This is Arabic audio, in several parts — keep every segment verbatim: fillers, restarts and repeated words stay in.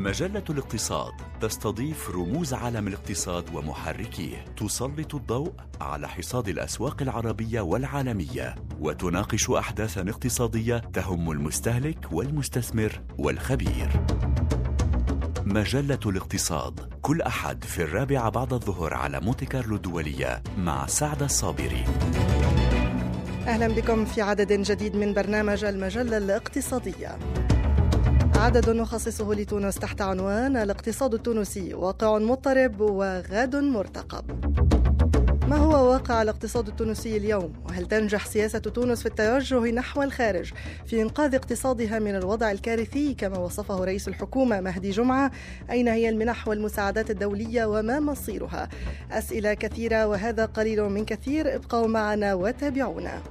مجلة الاقتصاد تستضيف رموز عالم الاقتصاد ومحركيه، تسلط الضوء على حصاد الأسواق العربية والعالمية، وتناقش أحداثاً اقتصادية تهم المستهلك والمستثمر والخبير. مجلة الاقتصاد كل أحد في الرابعة بعد الظهر على مونتي كارلو الدولية مع سعد الصابري. أهلا بكم في عدد جديد من برنامج المجلة الاقتصادية، عدد نخصصه لتونس تحت عنوان الاقتصاد التونسي واقع مضطرب وغد مرتقب. ما هو واقع الاقتصاد التونسي اليوم؟ وهل تنجح سياسة تونس في التوجه نحو الخارج في إنقاذ اقتصادها من الوضع الكارثي كما وصفه رئيس الحكومة مهدي جمعة؟ أين هي المنح والمساعدات الدولية وما مصيرها؟ أسئلة كثيرة وهذا قليل من كثير. ابقوا معنا وتابعونا.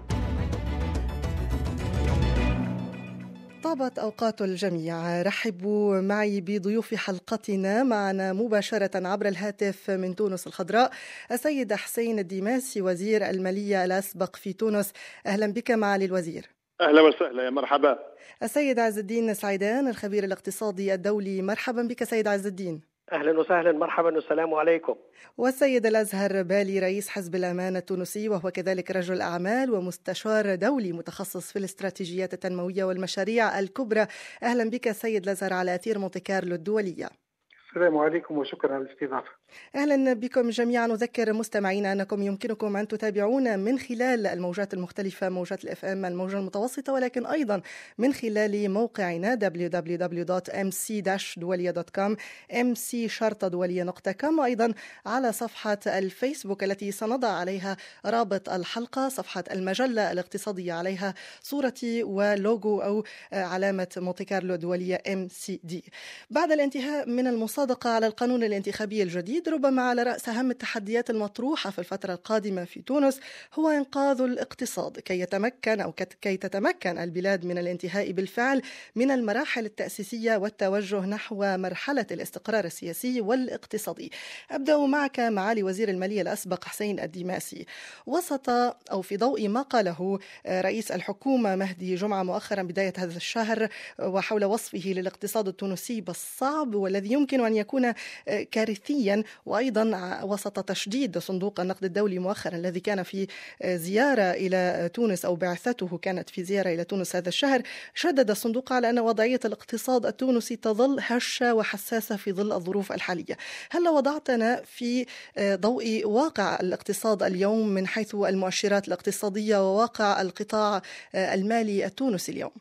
طابت أوقات الجميع. رحبوا معي بضيوف حلقتنا. معنا مباشرة عبر الهاتف من تونس الخضراء السيد حسين الديماسي وزير المالية الأسبق في تونس. أهلا بك معالي الوزير. أهلا وسهلا، يا مرحبا. السيد عز الدين سعيدان الخبير الاقتصادي الدولي. مرحبا بك سيد عز الدين. أهلا وسهلا، مرحبا والسلام عليكم. والسيد الأزهر بالي رئيس حزب الأمان التونسي وهو كذلك رجل أعمال ومستشار دولي متخصص في الاستراتيجيات التنموية والمشاريع الكبرى. أهلا بك سيد الأزهر على أثير مونتي كارلو الدولية. السلام عليكم وشكرا على الاستضافة. أهلا بكم جميعا. نذكر مستمعينا أنكم يمكنكم أن تتابعونا من خلال الموجات المختلفة، موجات الإف إم الموجة المتوسطة، ولكن أيضا من خلال موقعنا دبليو دبليو دبليو دوت إم سي دولية دوت كوم إم سي شرطة دولية دوت كوم، وأيضا على صفحة الفيسبوك التي سنضع عليها رابط الحلقة، صفحة المجلة الاقتصادية، عليها صورتي ولوجو أو علامة مونتي كارلو الدولية إم سي دي. بعد الانتهاء من المصادقة على القانون الانتخابي الجديد، ربما على رأس أهم التحديات المطروحة في الفترة القادمة في تونس هو إنقاذ الاقتصاد كي يتمكن أو كي تتمكن البلاد من الانتهاء بالفعل من المراحل التأسيسية والتوجه نحو مرحلة الاستقرار السياسي والاقتصادي. أبدأ معك معالي وزير المالية الأسبق حسين الديماسي. وسط أو في ضوء ما قاله رئيس الحكومة مهدي جمعة مؤخرا بداية هذا الشهر وحول وصفه للاقتصاد التونسي بالصعب والذي يمكن أن يكون كارثيا، وأيضا وسط تشديد صندوق النقد الدولي مؤخرا الذي كان في زيارة إلى تونس أو بعثته كانت في زيارة إلى تونس هذا الشهر، شدد الصندوق على أن وضعية الاقتصاد التونسي تظل هشة وحساسة في ظل الظروف الحالية. هل وضعتنا في ضوء واقع الاقتصاد اليوم من حيث المؤشرات الاقتصادية وواقع القطاع المالي التونسي اليوم؟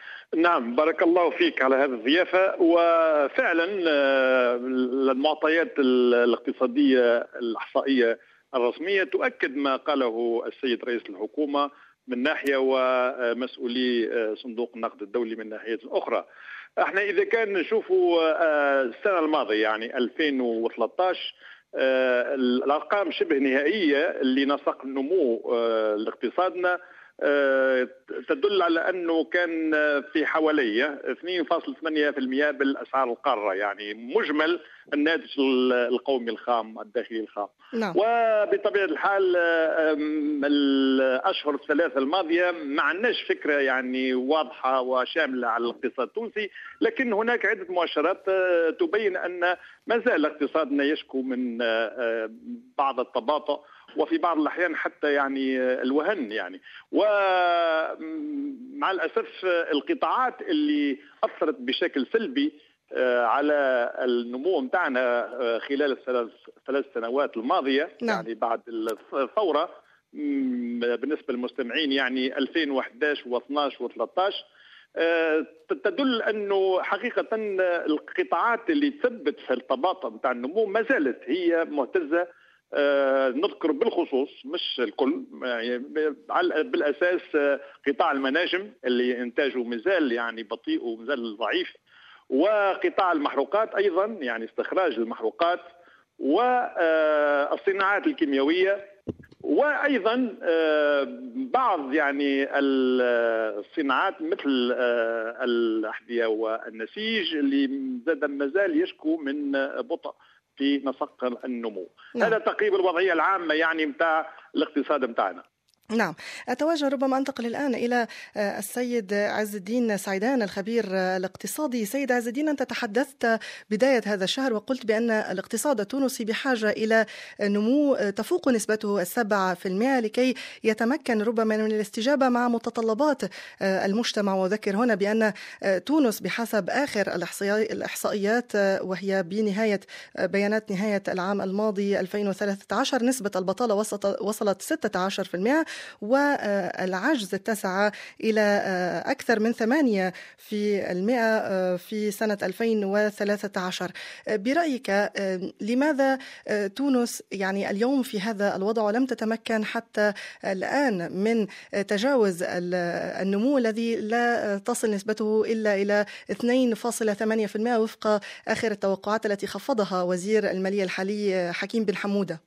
نعم، بارك الله فيك على هذه الضيافة. وفعلا المعطيات الاقتصادية الإحصائية الرسمية تؤكد ما قاله السيد رئيس الحكومة من ناحية ومسؤولي صندوق النقد الدولي من ناحية أخرى. احنا إذا كان نشوفوا السنة الماضية يعني ألفين وثلاثة عشر، الأرقام شبه نهائية اللي نسق النمو لاقتصادنا تدل على أنه كان في حوالي اثنين فاصلة ثمانية بالمئة بالأسعار القارة، يعني مجمل الناتج القومي الخام الداخلي الخام. نعم. وبطبيعة الحال الأشهر الثلاثة الماضية ما عندناش فكرة يعني واضحة وشاملة على الاقتصاد التونسي، لكن هناك عدة مؤشرات تبين أن ما زال اقتصادنا يشكو من بعض التباطؤ وفي بعض الأحيان حتى يعني الوهن يعني. ومع الأسف القطاعات اللي أثرت بشكل سلبي على النمو متاعنا خلال الثلاث ثلاث سنوات الماضية، نعم. يعني بعد الثورة بالنسبة للمستمعين يعني ألفين وأحد عشر واثني عشر وثلاثة عشر، تدل أنه حقيقة القطاعات اللي تثبت في التباطؤ متاع النمو ما زالت هي مهتزة. آه نذكر بالخصوص مش الكل يعني بالأساس آه قطاع المناجم اللي إنتاجه مازال يعني بطيء ومازال ضعيف، وقطاع المحروقات أيضا يعني استخراج المحروقات، والصناعات الكيميائية، وأيضا آه بعض يعني الصناعات مثل آه الأحذية والنسيج اللي مازال يشكو من بطء في نسق النمو. نعم. هذا تقريبا الوضعية العامة يعني متاع الاقتصاد متاعنا. نعم، أتوجه ربما أنتقل الآن إلى السيد عز الدين سعيدان الخبير الاقتصادي. سيد عز الدين، أنت تحدثت بداية هذا الشهر وقلت بأن الاقتصاد التونسي بحاجة إلى نمو تفوق نسبته السبعة في المئة لكي يتمكن ربما من الاستجابة مع متطلبات المجتمع. وذكر هنا بأن تونس بحسب آخر الإحصائيات وهي بنهاية بيانات نهاية العام الماضي ألفين وثلاثة عشر نسبة البطالة وصلت ستة عشر بالمئة، والعجز اتسع إلى أكثر من ثمانية في المئة في سنة ألفين وثلاثة عشر. برأيك لماذا تونس يعني اليوم في هذا الوضع ولم تتمكن حتى الآن من تجاوز النمو الذي لا تصل نسبته إلا إلى اثنين فاصلة ثمانية بالمئة وفق آخر التوقعات التي خفضها وزير المالية الحالي حكيم بن حمودة؟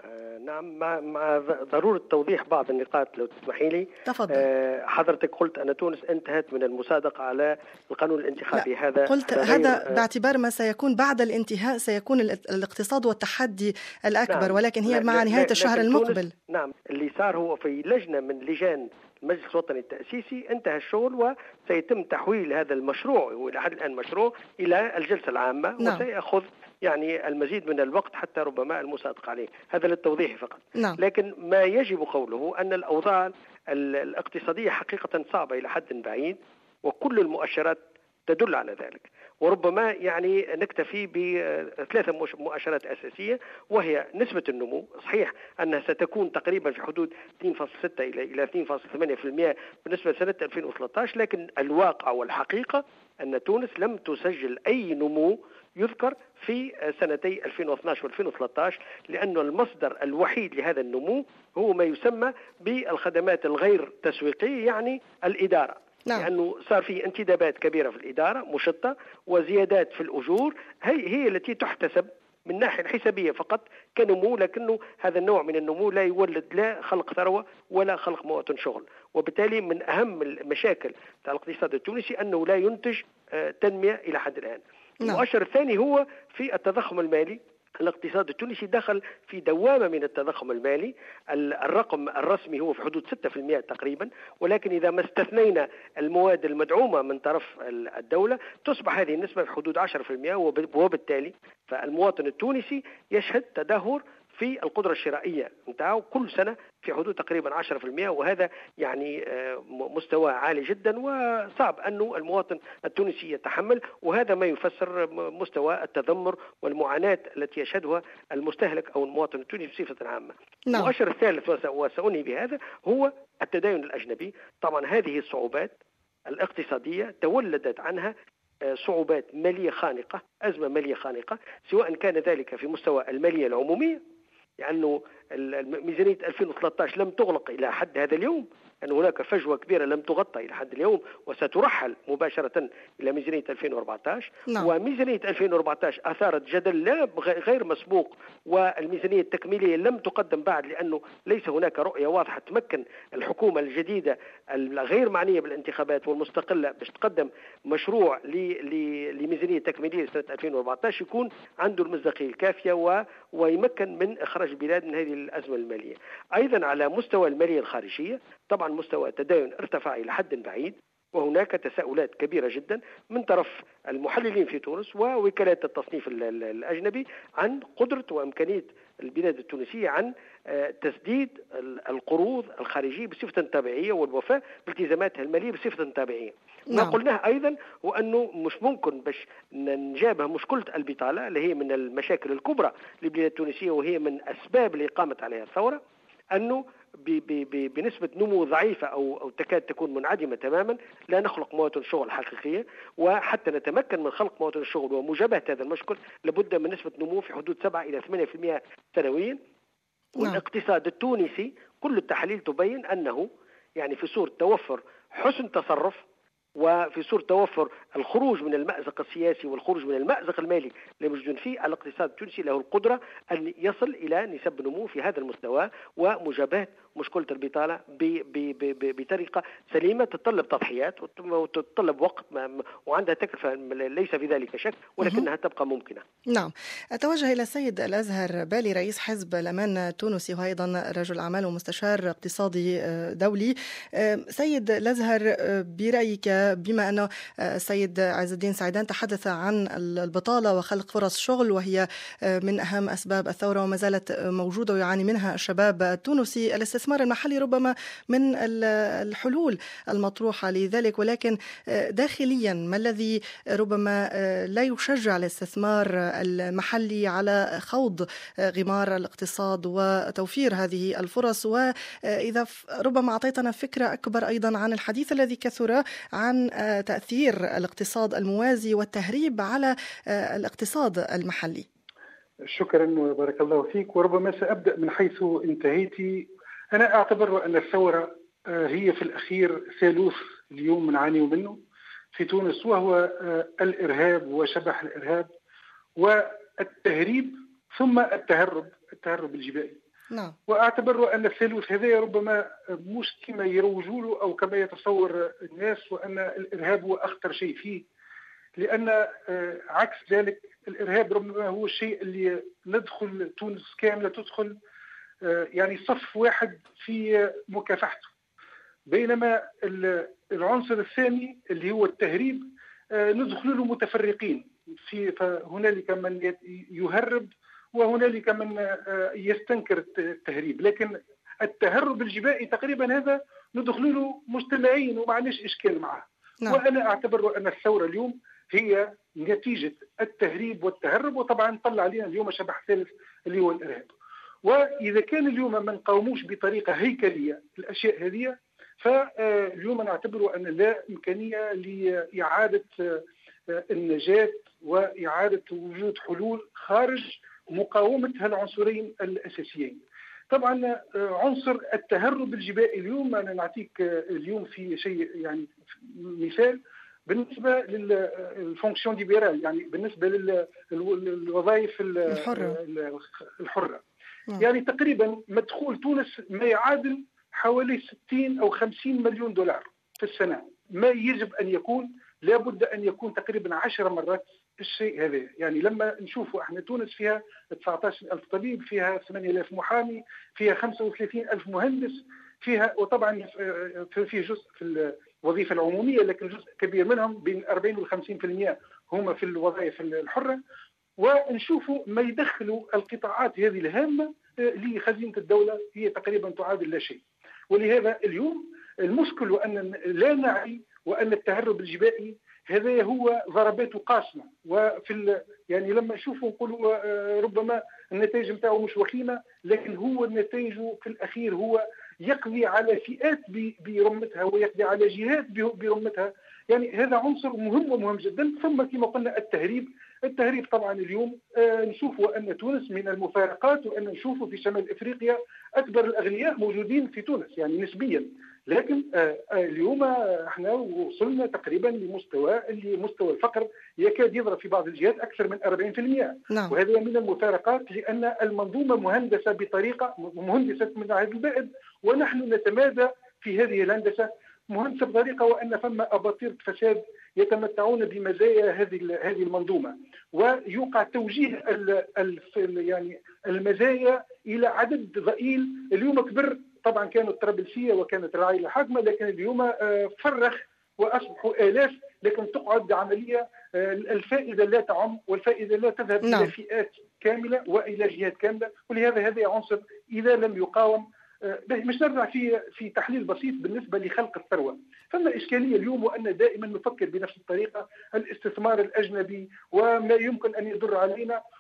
نعم، مع, مع ضرورة توضيح بعض النقاط لو تسمحي لي. تفضل. آه حضرتك قلت أن تونس انتهت من المصادقة على القانون الانتخابي. لا. هذا قلت هذا آه باعتبار ما سيكون بعد الانتهاء سيكون الاقتصاد والتحدي الأكبر. نعم. ولكن هي مع نهاية الشهر المقبل. نعم، اللي صار هو في لجنة من لجان المجلس الوطني التأسيسي انتهى الشغل وسيتم تحويل هذا المشروع والى حد الآن مشروع إلى الجلسة العامة. نعم. وسيأخذ يعني المزيد من الوقت حتى ربما المصادقة عليه. هذا للتوضيح فقط. نعم. لكن ما يجب قوله أن الأوضاع الاقتصادية حقيقة صعبة إلى حد بعيد، وكل المؤشرات تدل على ذلك. وربما يعني نكتفي بثلاثة مؤشرات أساسية، وهي نسبة النمو. صحيح أنها ستكون تقريبا في حدود اثنين فاصلة ستة إلى إلى اثنين فاصلة ثمانية بالمئة بالنسبة لسنة ألفين وثلاثة عشر، لكن الواقع والحقيقة أن تونس لم تسجل أي نمو يذكر في سنتي ألفين واثني عشر وألفين وثلاثة عشر، لأن المصدر الوحيد لهذا النمو هو ما يسمى بالخدمات الغير تسويقية، يعني الإدارة. نعم. لأنه صار في انتدابات كبيرة في الإدارة مشطة وزيادات في الأجور، هي هي التي تحتسب من ناحية الحسابية فقط كنمو، لكنه هذا النوع من النمو لا يولد لا خلق ثروة ولا خلق مواطن شغل. وبالتالي من أهم المشاكل تاع الاقتصاد التونسي أنه لا ينتج تنمية إلى حد الآن. نعم. المؤشر الثاني هو في التضخم المالي. الاقتصاد التونسي دخل في دوامة من التضخم المالي. الرقم الرسمي هو في حدود ستة بالمئة تقريبا، ولكن إذا ما استثنينا المواد المدعومة من طرف الدولة تصبح هذه النسبة في حدود عشرة بالمئة، وبالتالي فالمواطن التونسي يشهد تدهور في القدرة الشرائية نتاعو كل سنة في حدود تقريبا عشرة بالمئة، وهذا يعني مستوى عالي جدا وصعب أنه المواطن التونسي يتحمل، وهذا ما يفسر مستوى التذمر والمعاناة التي يشهدها المستهلك أو المواطن التونسي بصفة عامة. نعم. المؤشر الثالث وسأنهي بهذا هو التدين الأجنبي. طبعا هذه الصعوبات الاقتصادية تولدت عنها صعوبات مالية خانقة، أزمة مالية خانقة، سواء كان ذلك في مستوى المالية العمومية، لأنه ميزانية ألفين وثلاثة عشر لم تغلق إلى حد هذا اليوم، أن هناك فجوة كبيرة لم تغطى إلى حد اليوم، وسترحل مباشرة إلى ميزانية ألفين وأربعة عشر. نعم. وميزانية ألفين وأربعة عشر أثارت جدل لا غير مسبوق، والميزانية التكميلية لم تقدم بعد، لأنه ليس هناك رؤية واضحة تمكن الحكومة الجديدة الغير معنية بالانتخابات والمستقلة باش تقدم مشروع لميزانية تكميلية سنة ألفين وأربعة عشر يكون عنده المصداقية الكافية و... ويمكن من إخراج البلاد من هذه الأزمة المالية. أيضا على مستوى المالية الخارجية طبعا مستوى التدين ارتفع إلى حد بعيد، وهناك تساؤلات كبيرة جدا من طرف المحللين في تونس ووكالات التصنيف الأجنبي عن قدرة وإمكانية البلاد التونسية عن تسديد القروض الخارجية بصفة تابعية والوفاء بالتزاماتها المالية بصفة تابعية. ما قلناه أيضا هو أنه مش ممكن باش نجابه مشكلة البطالة اللي هي من المشاكل الكبرى للبلاد التونسية، وهي من أسباب اللي قامت عليها الثورة، أنه بنسبة نمو ضعيفة أو, أو تكاد تكون منعدمة تماما لا نخلق مواطن شغل حقيقية. وحتى نتمكن من خلق مواطن الشغل ومجابهة هذا المشكل لابد من نسبة نمو في حدود سبعة إلى ثمانية بالمئة سنويا. والاقتصاد التونسي كل التحاليل تبين أنه يعني في صورة توفر حسن تصرف وفي صورة توفر الخروج من المأزق السياسي والخروج من المأزق المالي اللي موجودين فيه، الاقتصاد التونسي له القدرة أن يصل إلى نسب نمو في هذا المستوى ومجابهة مشكلة البطالة بطريقة سليمة تتطلب تضحيات وتتطلب وقت، وعندها تكلفة ليس في ذلك شك، ولكنها تبقى ممكنة. نعم. أتوجه إلى السيد الأزهر بالي رئيس حزب الأمان التونسي وأيضا رجل أعمال ومستشار اقتصادي دولي. سيد الأزهر، برأيك بما أن السيد عز الدين سعيدان تحدث عن البطالة وخلق فرص شغل وهي من أهم أسباب الثورة وما زالت موجودة ويعاني منها الشباب التونسي، الاستثمار المحلي ربما من الحلول المطروحة لذلك، ولكن داخليا ما الذي ربما لا يشجع الاستثمار المحلي على خوض غمار الاقتصاد وتوفير هذه الفرص؟ وإذا ربما أعطيتنا فكرة أكبر أيضا عن الحديث الذي كثر عن تأثير الاقتصاد الموازي والتهريب على الاقتصاد المحلي. شكرا وبارك الله فيك. وربما سأبدأ من حيث انتهيتي. أنا أعتبر أن الثورة هي في الأخير ثالوث اليوم نعاني منه في تونس، وهو الإرهاب وشبح الإرهاب والتهريب ثم التهرب التهرب الجبائي. نعم. وأعتبر أن الثالوث هذا ربما مش كما يروجوا له أو كما يتصور الناس، وأن الإرهاب هو أخطر شيء فيه، لأن عكس ذلك الإرهاب ربما هو الشيء اللي ندخل تونس كاملة تدخل يعني صف واحد في مكافحته، بينما العنصر الثاني اللي هو التهريب ندخل له متفرقين في، فهنالك من يهرب وهنالك من يستنكر التهريب، لكن التهرب الجبائي تقريبا هذا ندخل له مجتمعين وما عندناش إشكال معه. نعم. وأنا أعتبر أن الثورة اليوم هي نتيجة التهريب والتهرب، وطبعا طلع علينا اليوم شبح ثالث اللي هو الإرهاب. وإذا كان اليوم ما نقاوموش بطريقة هيكلية الأشياء هذه، فاليوم نعتبر أن لا إمكانية لإعادة النجاة وإعادة وجود حلول خارج مقاومة هالعنصرين الأساسيين. طبعا عنصر التهرب الجبائي اليوم أنا نعطيك اليوم في شيء يعني مثال بالنسبة للفونكسيون ليبرال، يعني بالنسبة للوظائف الحرة, الحرة. يعني تقريبا مدخول تونس ما يعادل حوالي ستين أو خمسين مليون دولار في السنة، ما يجب أن يكون لابد أن يكون تقريبا عشر مرات الشيء هذا. يعني لما نشوفوا احنا تونس فيها تسعة عشر ألف طبيب، فيها ثمانية آلاف محامي، فيها خمسة وثلاثين ألف مهندس، فيها وطبعا في جزء في الوظيفة العمومية، لكن جزء كبير منهم بين أربعين وخمسين بالمئة هم في الوظائف الحرة. ونشوفوا ما يدخلوا القطاعات هذه الهامة لخزينة الدولة هي تقريبا تعادل لا شيء. ولهذا اليوم المشكل وأن لا نعي وأن التهرب الجبائي هذا هو ضرباته قاسمة، وفي يعني لما نشوفوا نقولوا ربما النتائج نتاعو مش وخيمة، لكن هو النتائج في الأخير هو يقضي على فئات برمتها ويقضي على جهات برمتها. يعني هذا عنصر مهم ومهم جدا. ثم كما قلنا التهريب التهريب طبعا اليوم آه نشوفوا أن تونس من المفارقات، وأن نشوفوا في شمال إفريقيا أكبر الأغنياء موجودين في تونس يعني نسبيا، لكن آه آه اليوم احنا وصلنا تقريبا لمستوى اللي مستوى الفقر يكاد يضرب في بعض الجهات أكثر من أربعين بالمئة. نعم. وهذا من المفارقات، لأن المنظومة مهندسة بطريقة مهندسة من العهد البائد، ونحن نتمادى في هذه الهندسة مهندسة بطريقة وأن فما أباطرة فساد يتمتعون بمزايا هذه هذه المنظومة، ويوقع توجيه ال ال يعني المزايا إلى عدد ضئيل. اليوم كبر طبعا كانت الطرابلسية وكانت العائلة حاكمة، لكن اليوم فرخ وأصبحوا آلاف، لكن تقعد عملية الفائدة لا تعم والفائدة لا تذهب نعم. إلى فئات كاملة وإلى جهات كاملة. ولهذا هذا عنصر إذا لم يقاوم. مش نرجع في في تحليل بسيط بالنسبه لخلق الثروه. فما اشكاليه اليوم وان دائما نفكر بنفس الطريقه، الاستثمار الاجنبي وما يمكن ان يضر علينا،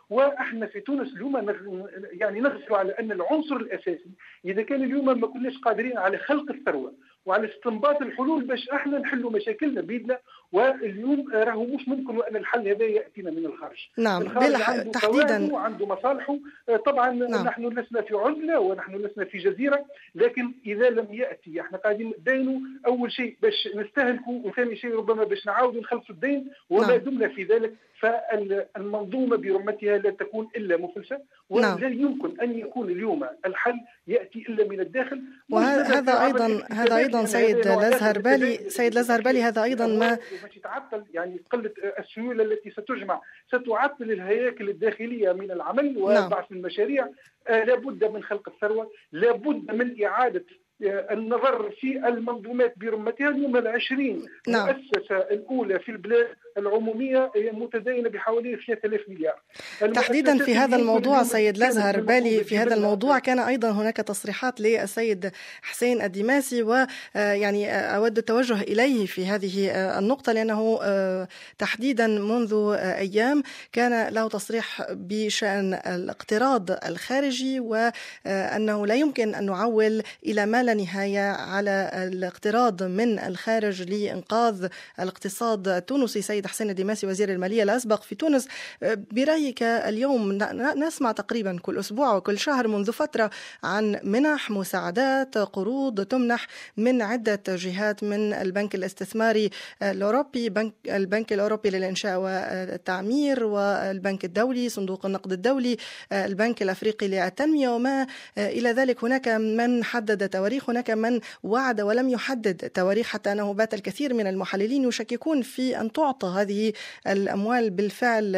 واحنا في تونس اليوم يعني نغفل على ان العنصر الاساسي اذا كان اليوم ما كناش قادرين على خلق الثروه وعلى استنباط الحلول باش احنا نحلوا مشاكلنا بيدنا، واليوم راهو مش ممكن وان الحل هذا ياتينا من الخارج. نعم الخارج بالح... عنده تحديدا عنده مصالحه. طبعا نعم. نحن لسنا في عزله ونحن لسنا في جزيره، لكن اذا لم ياتي احنا قاعدين ندينوا اول شيء باش نستهلكوا، وثاني شيء ربما باش نعاودوا نخلصوا الدين، وما نعم. دمنا في ذلك فالمنظومه برمتها لا تكون الا مفلسه، ولا نعم. يمكن ان يكون اليوم الحل ياتي الا من الداخل. وهذا ايضا هذا ايضا سيد الازهربالي سيد الازهربالي هذا ايضا ما تعطل يعني قله السيوله التي ستجمع ستعطل الهياكل الداخليه من العمل وبعث نعم. المشاريع. آه لابد من خلق الثروه، لابد من اعاده النظر في المنظومات برمتها. اليوم العشرين نعم. مؤسسة الأولى في البلاد العمومية متدينة بحوالي ثلاثة آلاف مليار. تحديدا في هذا الموضوع سيد الازهربالي، في هذا الموضوع كان أيضا هناك تصريحات للسيد حسين الدماسي، ويعني أود التوجه إليه في هذه النقطة، لأنه تحديدا منذ أيام كان له تصريح بشأن الاقتراض الخارجي، وأنه لا يمكن أن نعول إلى ما لا نهاية على الاقتراض من الخارج لإنقاذ الاقتصاد التونسي. سيد حسين الدماسي وزير المالية الأسبق في تونس، برأيك اليوم نسمع تقريبا كل أسبوع وكل شهر منذ فترة عن منح، مساعدات، قروض تمنح من عدة جهات، من البنك الاستثماري الأوروبي، بنك البنك الأوروبي للإنشاء والتعمير، والبنك الدولي، صندوق النقد الدولي، البنك الأفريقي للتنمية وما إلى ذلك. هناك من حدد تواريخ، هناك من وعد ولم يحدد تواريخ، حتى أنه بات الكثير من المحللين يشككون في أن تعطى هذه الأموال بالفعل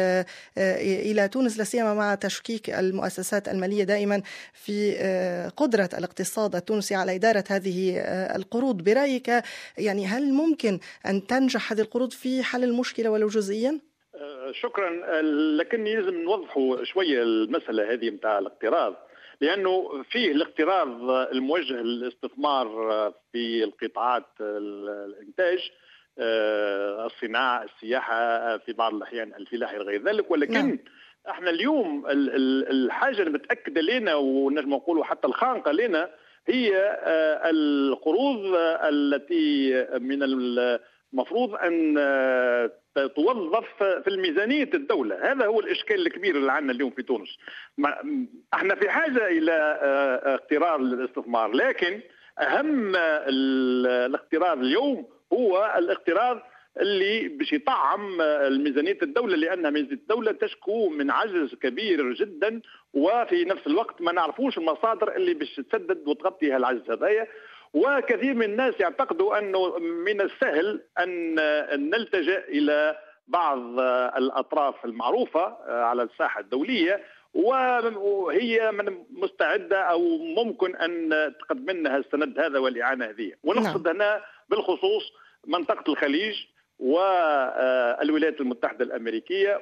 إلى تونس، لا سيما مع تشكيك المؤسسات المالية دائما في قدرة الاقتصاد التونسي على إدارة هذه القروض. برأيك يعني هل ممكن أن تنجح هذه القروض في حل المشكلة ولو جزئيا؟ شكرا، لكني لازم نوضحوا شوية المسألة هذه متاع الاقتراض، لأنه فيه الاقتراض الموجه للاستثمار في القطاعات الإنتاج، الصناعة، السياحة، في بعض الأحيان الفلاحة غير ذلك. ولكن نعم. احنا اليوم الحاجة المتأكدة لنا ونجم نقولوا حتى الخانقة لنا هي القروض التي من المفروض أن توظف في الميزانية الدولة. هذا هو الإشكال الكبير اللي عندنا اليوم في تونس. احنا في حاجة إلى اقتراض الاستثمار، لكن أهم الاقتراض اليوم هو الاقتراض اللي باش يطعم الميزانية الدولة، لأن ميزانية الدولة تشكو من عجز كبير جدا، وفي نفس الوقت ما نعرفوش المصادر اللي باش تسدد وتغطي هالعجز هذايا. وكثير من الناس يعتقدوا أنه من السهل أن نلتجئ إلى بعض الأطراف المعروفة على الساحة الدولية، وهي مستعدة أو ممكن أن تقدم لنا السند هذا والإعانة هذه. ونقصد هنا بالخصوص منطقة الخليج والولايات المتحدة الأمريكية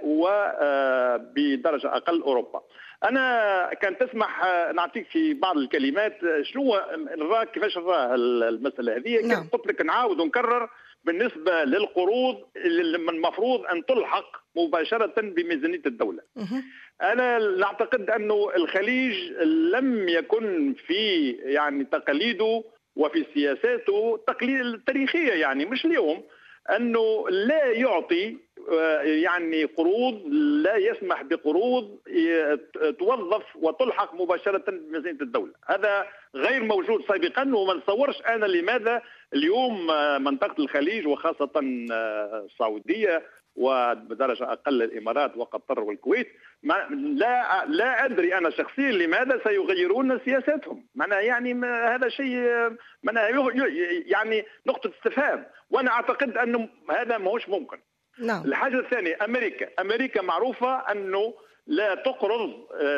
وبدرجة أقل أوروبا. أنا كان تسمح نعطيك في بعض الكلمات شنو نرى كيفاش نرى المسألة هذه. نعم. قلت لك نعاود ونكرر بالنسبة للقروض اللي المفروض أن تلحق مباشرة بميزانية الدولة. مه. أنا نعتقد أنه الخليج لم يكن في يعني تقاليده وفي سياساته تقليد تاريخية، يعني مش اليوم، أنه لا يعطي يعني قروض، لا يسمح بقروض توظف وتلحق مباشرة بميزانية الدولة. هذا غير موجود سابقا، وما نتصورش أنا لماذا اليوم منطقة الخليج وخاصة السعودية وبدرجة أقل الإمارات وقطر والكويت ما لا لا أدري أنا شخصيا لماذا سيغيرون سياساتهم. معناها يعني هذا شيء معناها يعني نقطة استفهام، وأنا أعتقد أنه هذا ما هوش ممكن. نعم. الحاجة الثانية أمريكا، أمريكا معروفة أنه لا تقرض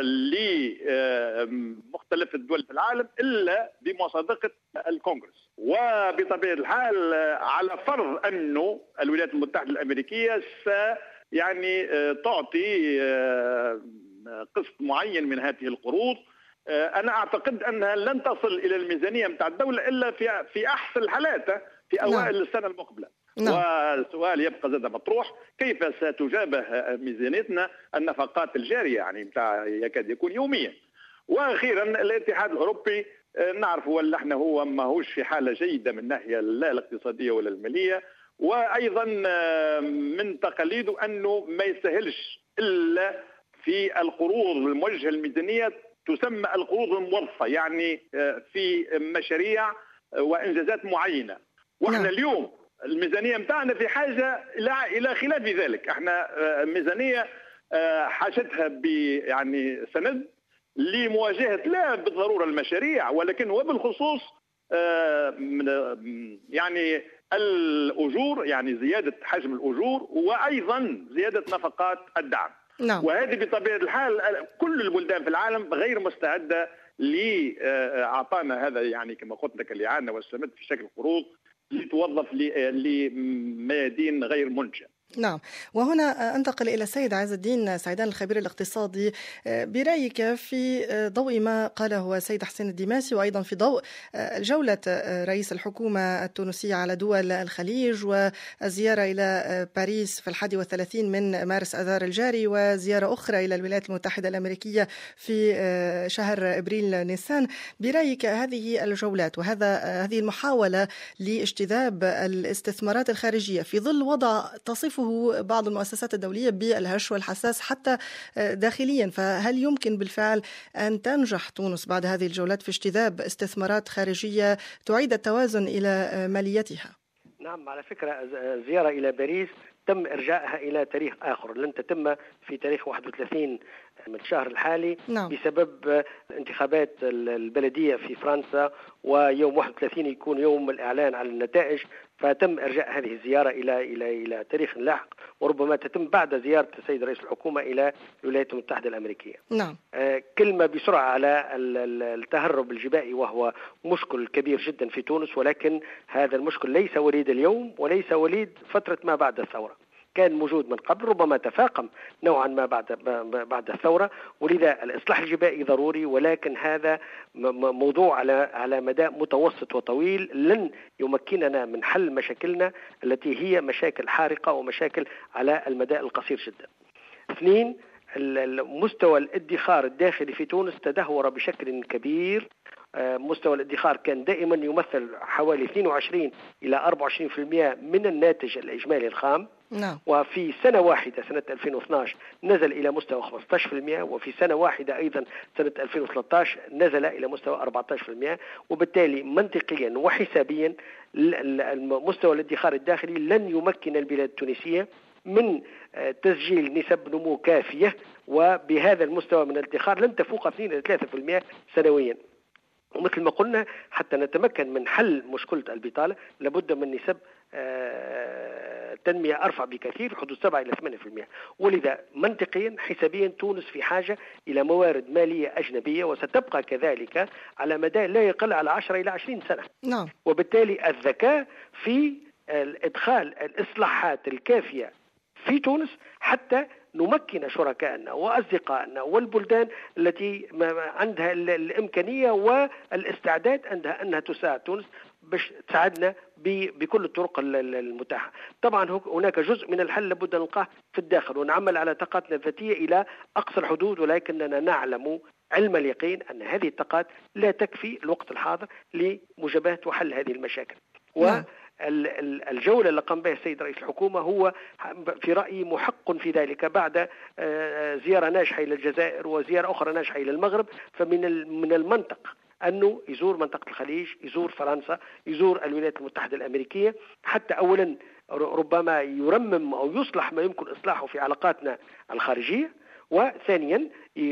لمختلف الدول في العالم إلا بمصادقة الكونغرس، وبطبيعة الحال على فرض أنه الولايات المتحدة الأمريكية س يعني تعطي قسط معين من هذه القروض. أنا أعتقد أنها لن تصل إلى الميزانية متاع الدولة إلا في في أحسن الحالات، في أوائل نعم. السنة المقبلة. نعم. والسؤال يبقى زاد مطروح، كيف ستجابه ميزانيتنا النفقات الجارية يعني متاع يكاد يكون يوميا. وأخيرا الاتحاد الأوروبي نعرف ولا احنا هو ماهوش في حالة جيدة من ناحية لا الاقتصادية ولا المالية، وأيضا من تقاليده أنه ما يستاهلش إلا في القروض الموجهة الميزانية تسمى القروض الموظفة، يعني في مشاريع وإنجازات معينة. وإحنا اليوم الميزانية متاعنا في حاجة إلى إلى خلاف ذلك. إحنا ميزانية حاجتها ب يعني سند لمواجهة لا بالضرورة المشاريع، ولكن وبالخصوص يعني الأجور، يعني زيادة حجم الأجور وأيضا زيادة نفقات الدعم. نعم. وهذه بطبيعة الحال كل البلدان في العالم غير مستعدة لأعطانا هذا، يعني كما قلت لك الإعانة والسمد في شكل قروض لتوظف لميادين غير منشأة. نعم. وهنا أنتقل إلى السيد عز الدين سعيدان الخبير الاقتصادي، برأيك في ضوء ما قاله السيد حسين الدماسي، وأيضا في ضوء جولة رئيس الحكومة التونسية على دول الخليج والزيارة إلى باريس في الحادي والثلاثين من مارس أذار الجاري، وزيارة أخرى إلى الولايات المتحدة الأمريكية في شهر إبريل نيسان، برأيك هذه الجولات وهذا هذه المحاولة لاجتذاب الاستثمارات الخارجية في ظل وضع تصفه بعض المؤسسات الدولية بالهش والحساس حتى داخليا، فهل يمكن بالفعل أن تنجح تونس بعد هذه الجولات في اجتذاب استثمارات خارجية تعيد التوازن إلى ماليتها؟ نعم، على فكرة زيارة إلى باريس تم إرجاعها إلى تاريخ آخر، لن تتم في تاريخ واحد وثلاثين من الشهر الحالي. نعم. بسبب انتخابات البلدية في فرنسا، ويوم واحد وثلاثين يكون يوم الإعلان على النتائج، فتم إرجاع هذه الزيارة إلى إلى إلى تاريخ لاحق، وربما تتم بعد زيارة السيد رئيس الحكومة إلى الولايات المتحدة الأمريكية. نعم. آه كلمة بسرعة على التهرب الجبائي، وهو مشكل كبير جدا في تونس، ولكن هذا المشكل ليس وليد اليوم وليس وليد فترة ما بعد الثورة، كان موجود من قبل، ربما تفاقم نوعا ما بعد بعد الثورة، ولذا الإصلاح الجبائي ضروري، ولكن هذا موضوع على على مدى متوسط وطويل لن يمكننا من حل مشاكلنا التي هي مشاكل حارقة ومشاكل على المدى القصير جدا. اثنين، مستوى الادخار الداخلي في تونس تدهور بشكل كبير. مستوى الادخار كان دائما يمثل حوالي اثنين وعشرين إلى أربعة وعشرين بالمئة من الناتج الإجمالي الخام. نعم. وفي سنة واحدة سنة ألفين واثني عشر نزل إلى مستوى خمسة عشر بالمئة، وفي سنة واحدة أيضا سنة ألفين وثلاثة عشر نزل إلى مستوى أربعة عشر بالمئة. وبالتالي منطقيا وحسابيا مستوى الادخار الداخلي لن يمكن البلاد التونسية من تسجيل نسب نمو كافية، وبهذا المستوى من الادخار لن تفوق اثنين إلى ثلاثة بالمئة سنويا. ومثل ما قلنا حتى نتمكن من حل مشكلة البطالة لابد من نسب تنمية أرفع بكثير في حدود سبعة إلى ثمانية بالمئة. ولذا منطقيا حسابيا تونس في حاجة إلى موارد مالية أجنبية، وستبقى كذلك على مدى لا يقل على عشرة إلى عشرين سنة. نعم. وبالتالي الذكاء في إدخال الإصلاحات الكافية في تونس حتى نمكن شركائنا وأصدقائنا والبلدان التي عندها الإمكانية والاستعداد عندها أنها تساعد تونس باش تساعدنا بكل الطرق المتاحة. طبعا هناك جزء من الحل لابد نلقاه في الداخل، ونعمل على طاقاتنا الذاتية إلى أقصى الحدود، ولكننا نعلم علم اليقين أن هذه الطاقات لا تكفي الوقت الحاضر لمجابهة وحل هذه المشاكل. نعم. الجولة اللي قام بها السيد رئيس الحكومة هو في رأيي محق في ذلك بعد زيارة ناجحة إلى الجزائر وزيارة أخرى ناجحة إلى المغرب. فمن من المنطق أنه يزور منطقة الخليج، يزور فرنسا، يزور الولايات المتحدة الأمريكية، حتى أولا ربما يرمم أو يصلح ما يمكن إصلاحه في علاقاتنا الخارجية، وثانيا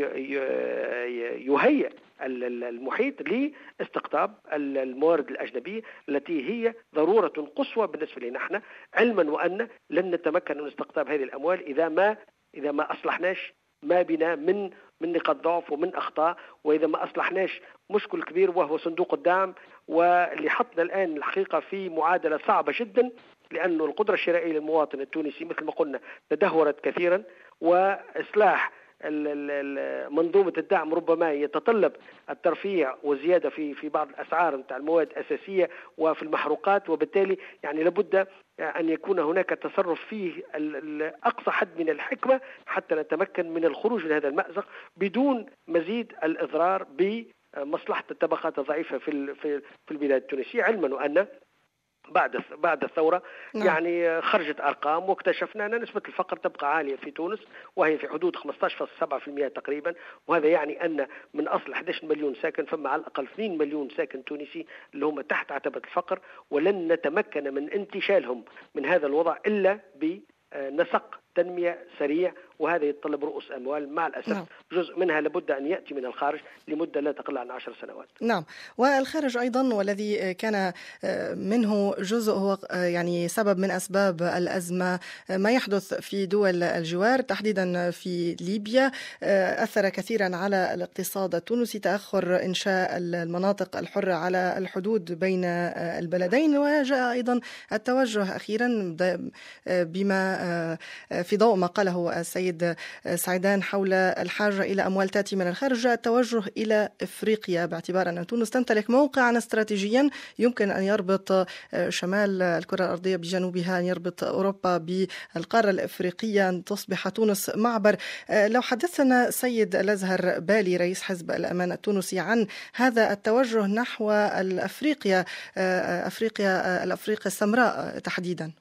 يهيئ المحيط لاستقطاب الموارد الأجنبية التي هي ضرورة قصوى بالنسبة لنا نحن، علما وأن لن نتمكن من استقطاب هذه الأموال إذا ما إذا ما أصلحناش ما بنا من من نقاط ضعف ومن أخطاء، وإذا ما أصلحناش مشكل كبير وهو صندوق الدعم، واللي حطنا الآن الحقيقة في معادلة صعبة جدا، لأنه القدرة الشرائية للمواطن التونسي مثل ما قلنا تدهورت كثيرا، وإصلاح منظومة الدعم ربما يتطلب الترفيع وزيادة في في بعض الأسعار نتاع المواد الأساسية وفي المحروقات، وبالتالي يعني لابد أن يكون هناك تصرف فيه أقصى حد من الحكمة حتى نتمكن من الخروج من هذا المأزق بدون مزيد الإضرار بمصلحة الطبقات الضعيفة في في البلاد التونسية، علما أن بعد بعد الثورة نعم. يعني خرجت أرقام واكتشفنا أن نسبة الفقر تبقى عالية في تونس وهي في حدود خمسة عشر فاصلة سبعة بالمئة تقريبا، وهذا يعني أن من أصل أحد عشر مليون ساكن فما على الأقل اثنين مليون ساكن تونسي اللي هم تحت عتبة الفقر، ولن نتمكن من انتشالهم من هذا الوضع إلا بنسق تنمية سريع، وهذا يتطلب رؤوس أموال مع الأسف نعم. جزء منها لابد أن يأتي من الخارج لمدة لا تقل عن عشر سنوات. نعم، والخارج أيضا والذي كان منه جزء هو يعني سبب من أسباب الأزمة ما يحدث في دول الجوار تحديدا في ليبيا أثر كثيرا على الاقتصاد التونسي، تأخر إنشاء المناطق الحرة على الحدود بين البلدين، وجاء أيضا التوجه أخيرا بما في ضوء ما قاله السيد سعيدان حول الحاجة إلى أموال تأتي من الخارج، جاء التوجه إلى إفريقيا باعتبار أن تونس تمتلك موقعا استراتيجيا يمكن أن يربط شمال الكرة الأرضية بجنوبها، أن يربط أوروبا بالقارة الإفريقية، أن تصبح تونس معبر. لو حدثنا سيد الأزهر بالي رئيس حزب الأمان التونسي عن هذا التوجه نحو الأفريقيا أفريقيا الأفريقيا السمراء تحديدا.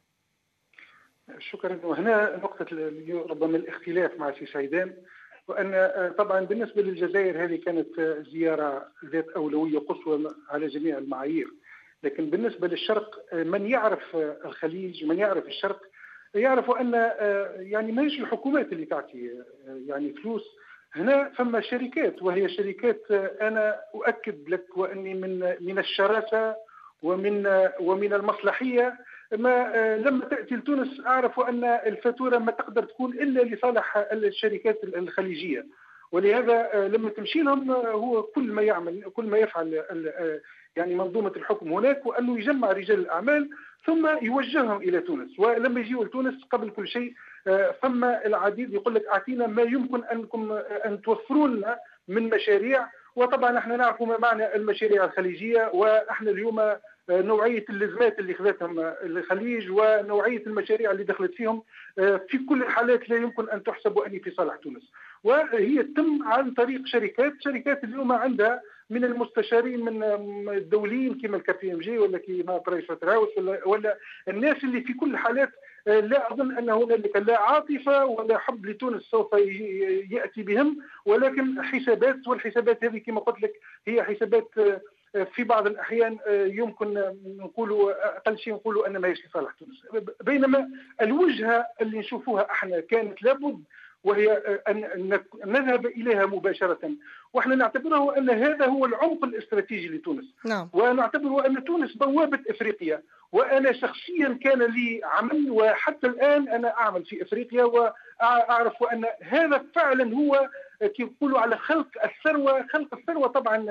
شكرا. وهنا نقطة ربما الاختلاف مع سي سعيدان، وأن طبعا بالنسبة للجزائر هذه كانت زيارة ذات أولوية قصوى على جميع المعايير، لكن بالنسبة للشرق من يعرف الخليج ومن يعرف الشرق يعرف أن يعني ما هيش الحكومات اللي تعطي يعني فلوس، هنا فما شركات، وهي شركات أنا أؤكد لك وأني من من الشراسة ومن ومن المصلحية ما لما تأتي لتونس أعرف أن الفاتورة ما تقدر تكون إلا لصالح الشركات الخليجية، ولهذا لما تمشي لهم هو كل ما يعمل كل ما يفعل يعني منظومة الحكم هناك وأنه يجمع رجال الأعمال ثم يوجههم إلى تونس، ولما يجيوا لتونس قبل كل شيء فما العديد يقول لك أعطينا ما يمكن أنكم أن توفروا لنا من مشاريع، وطبعا احنا نعرف ما معنى المشاريع الخليجية، واحنا اليوم نوعية اللزمات اللي خذتهم الخليج ونوعية المشاريع اللي دخلت فيهم في كل الحالات لا يمكن أن تحسب أني في صالح تونس، وهي تم عن طريق شركات شركات اليوم عندها من المستشارين من الدوليين كما الكابي ام جي ولا كما برايس وتراوس ولا, ولا الناس اللي في كل الحالات لا أظن أن هنالك لا عاطفة ولا حب لتونس سوف يأتي بهم، ولكن حسابات، والحسابات هذه كما قلت لك هي حسابات في بعض الأحيان يمكن نقولوا أقل شيء نقولوا أن ما هيش لصالح تونس، بينما الوجهة اللي نشوفوها احنا كانت لابد وهي أن نذهب إليها مباشرة، وإحنا نعتبره أن هذا هو العمق الاستراتيجي لتونس نعم. ونعتبره أن تونس بوابة إفريقيا، وأنا شخصيا كان لي عمل وحتى الآن أنا أعمل في إفريقيا، وأعرف أن هذا فعلا هو كي يقولوا على خلق الثروة، خلق الثروة طبعا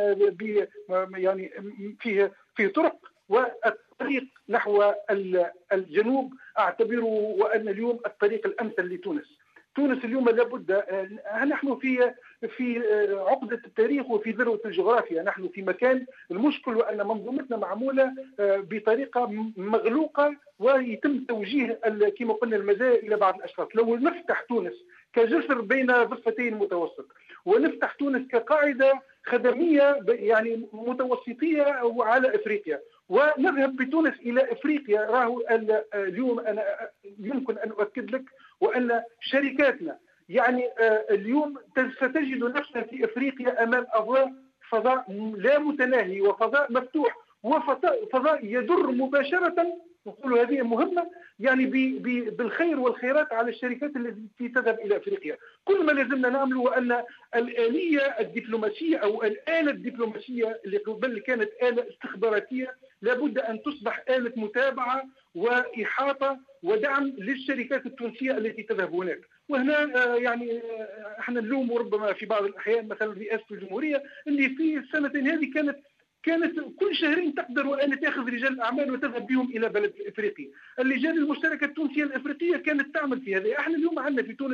يعني فيه في طرق، والطريق نحو الجنوب أعتبره وأن اليوم الطريق الأمثل لتونس. تونس اليوم لابد، نحن في في عقدة التاريخ وفي ذروة الجغرافيا، نحن في مكان المشكل وأن منظومتنا معمولة بطريقة مغلوقة ويتم توجيه كما قلنا المزايا إلى بعض الأشخاص. لو نفتح تونس كجسر بين ضفتي المتوسط ونفتح تونس كقاعدة خدمية يعني متوسطية وعلى إفريقيا ونذهب بتونس إلى إفريقيا، راهو اليوم أنا يمكن أن أؤكد لك وأن شركاتنا يعني اليوم ستجد نفسها في إفريقيا أمام أضواء فضاء لا متناهي وفضاء مفتوح وفضاء يدر مباشرة، نقول هذه مهمة يعني بالخير والخيرات على الشركات التي تذهب إلى أفريقيا. كل ما لازمنا نعمله وأن الآلية الدبلوماسية أو الآلة الدبلوماسية اللي قبل كانت آلة استخباراتية لابد أن تصبح آلة متابعة وإحاطة ودعم للشركات التونسية التي تذهب هناك. وهنا يعني احنا نلوم ربما في بعض الأحيان مثلا رئاسة الجمهورية اللي في السنتين هذه كانت كانت كل شهرين تقدر وأن تأخذ رجال الأعمال وتذهب بهم إلى بلد إفريقي. اللجان المشتركة التونسية الإفريقية كانت تعمل في هذا. احنا اليوم عندنا في تونس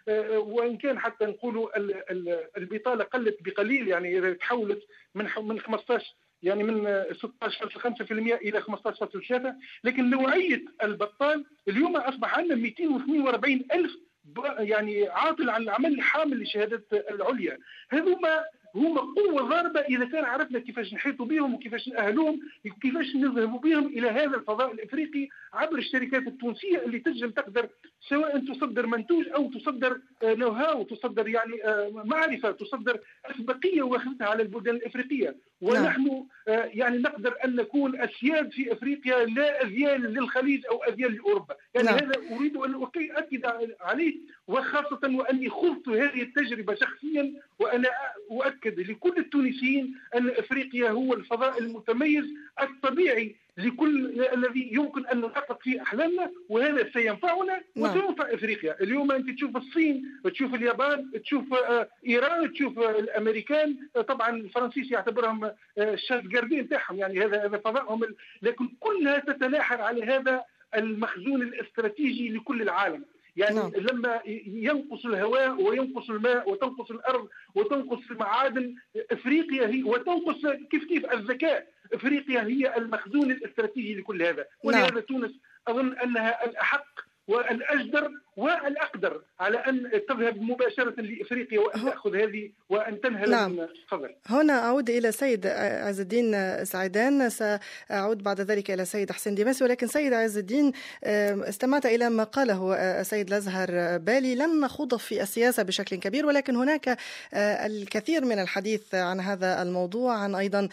وإن كان حتى نقولوا البطالة قلت بقليل، يعني تحولت من من خمسطاش يعني من ستطاش فاصلة خمسة بالمئة إلى خمسطاش فاصلة ثلاثة، لكن نوعية البطال اليوم أصبح عندنا مئتين واثنين وأربعين ألف يعني عاطل عن العمل حامل لشهادة العليا. هذوما هما قوة ضاربة إذا كان عرفنا كيفاش نحيطوا بهم وكيفاش نأهلوهم وكيفاش نذهبوا بهم إلى هذا الفضاء الإفريقي عبر الشركات التونسية اللي تنجم تقدر سواء تصدر منتوج أو تصدر نو هاو، تصدر يعني معرفة، تصدر أسبقية واخذتها على البلدان الإفريقية. ونحن يعني نقدر أن نكون أسياد في أفريقيا لا أذيال للخليج أو أذيال لأوروبا. يعني نعم. هذا أريد أن أؤكد عليه، وخاصة وأني خضت هذه التجربة شخصيا، وأنا أؤكد لكل التونسيين أن أفريقيا هو الفضاء المتميز الطبيعي لكل الذي يمكن أن نحقق فيه أحلامنا، وهذا سينفعنا وسينفع أفريقيا. اليوم أنت تشوف الصين، تشوف اليابان، تشوف إيران، تشوف الأمريكان، طبعا الفرنسيس يعتبرهم الشاذ جاردين تاعهم، يعني هذا هذا فضائهم، لكن كلها تتلاحر على هذا المخزون الاستراتيجي لكل العالم. يعني نعم. لما ينقص الهواء وينقص الماء وتنقص الأرض وتنقص المعادن، أفريقيا هي، وتنقص كيف كيف الذكاء، أفريقيا هي المخزون الاستراتيجي لكل هذا. ولهذا نعم. تونس أظن أنها الأحق والأجدر والأقدر على أن تذهب مباشرة لإفريقيا وأن تأخذ هذه وأن تنهل نعم. من فضل. هنا أعود إلى سيد عز الدين سعيدان، سأعود بعد ذلك إلى سيد حسين ديماسي. ولكن سيد عز الدين، استمعت إلى ما قاله السيد الأزهر بالي. لن نخوض في السياسة بشكل كبير، ولكن هناك الكثير من الحديث عن هذا الموضوع، عن أيضا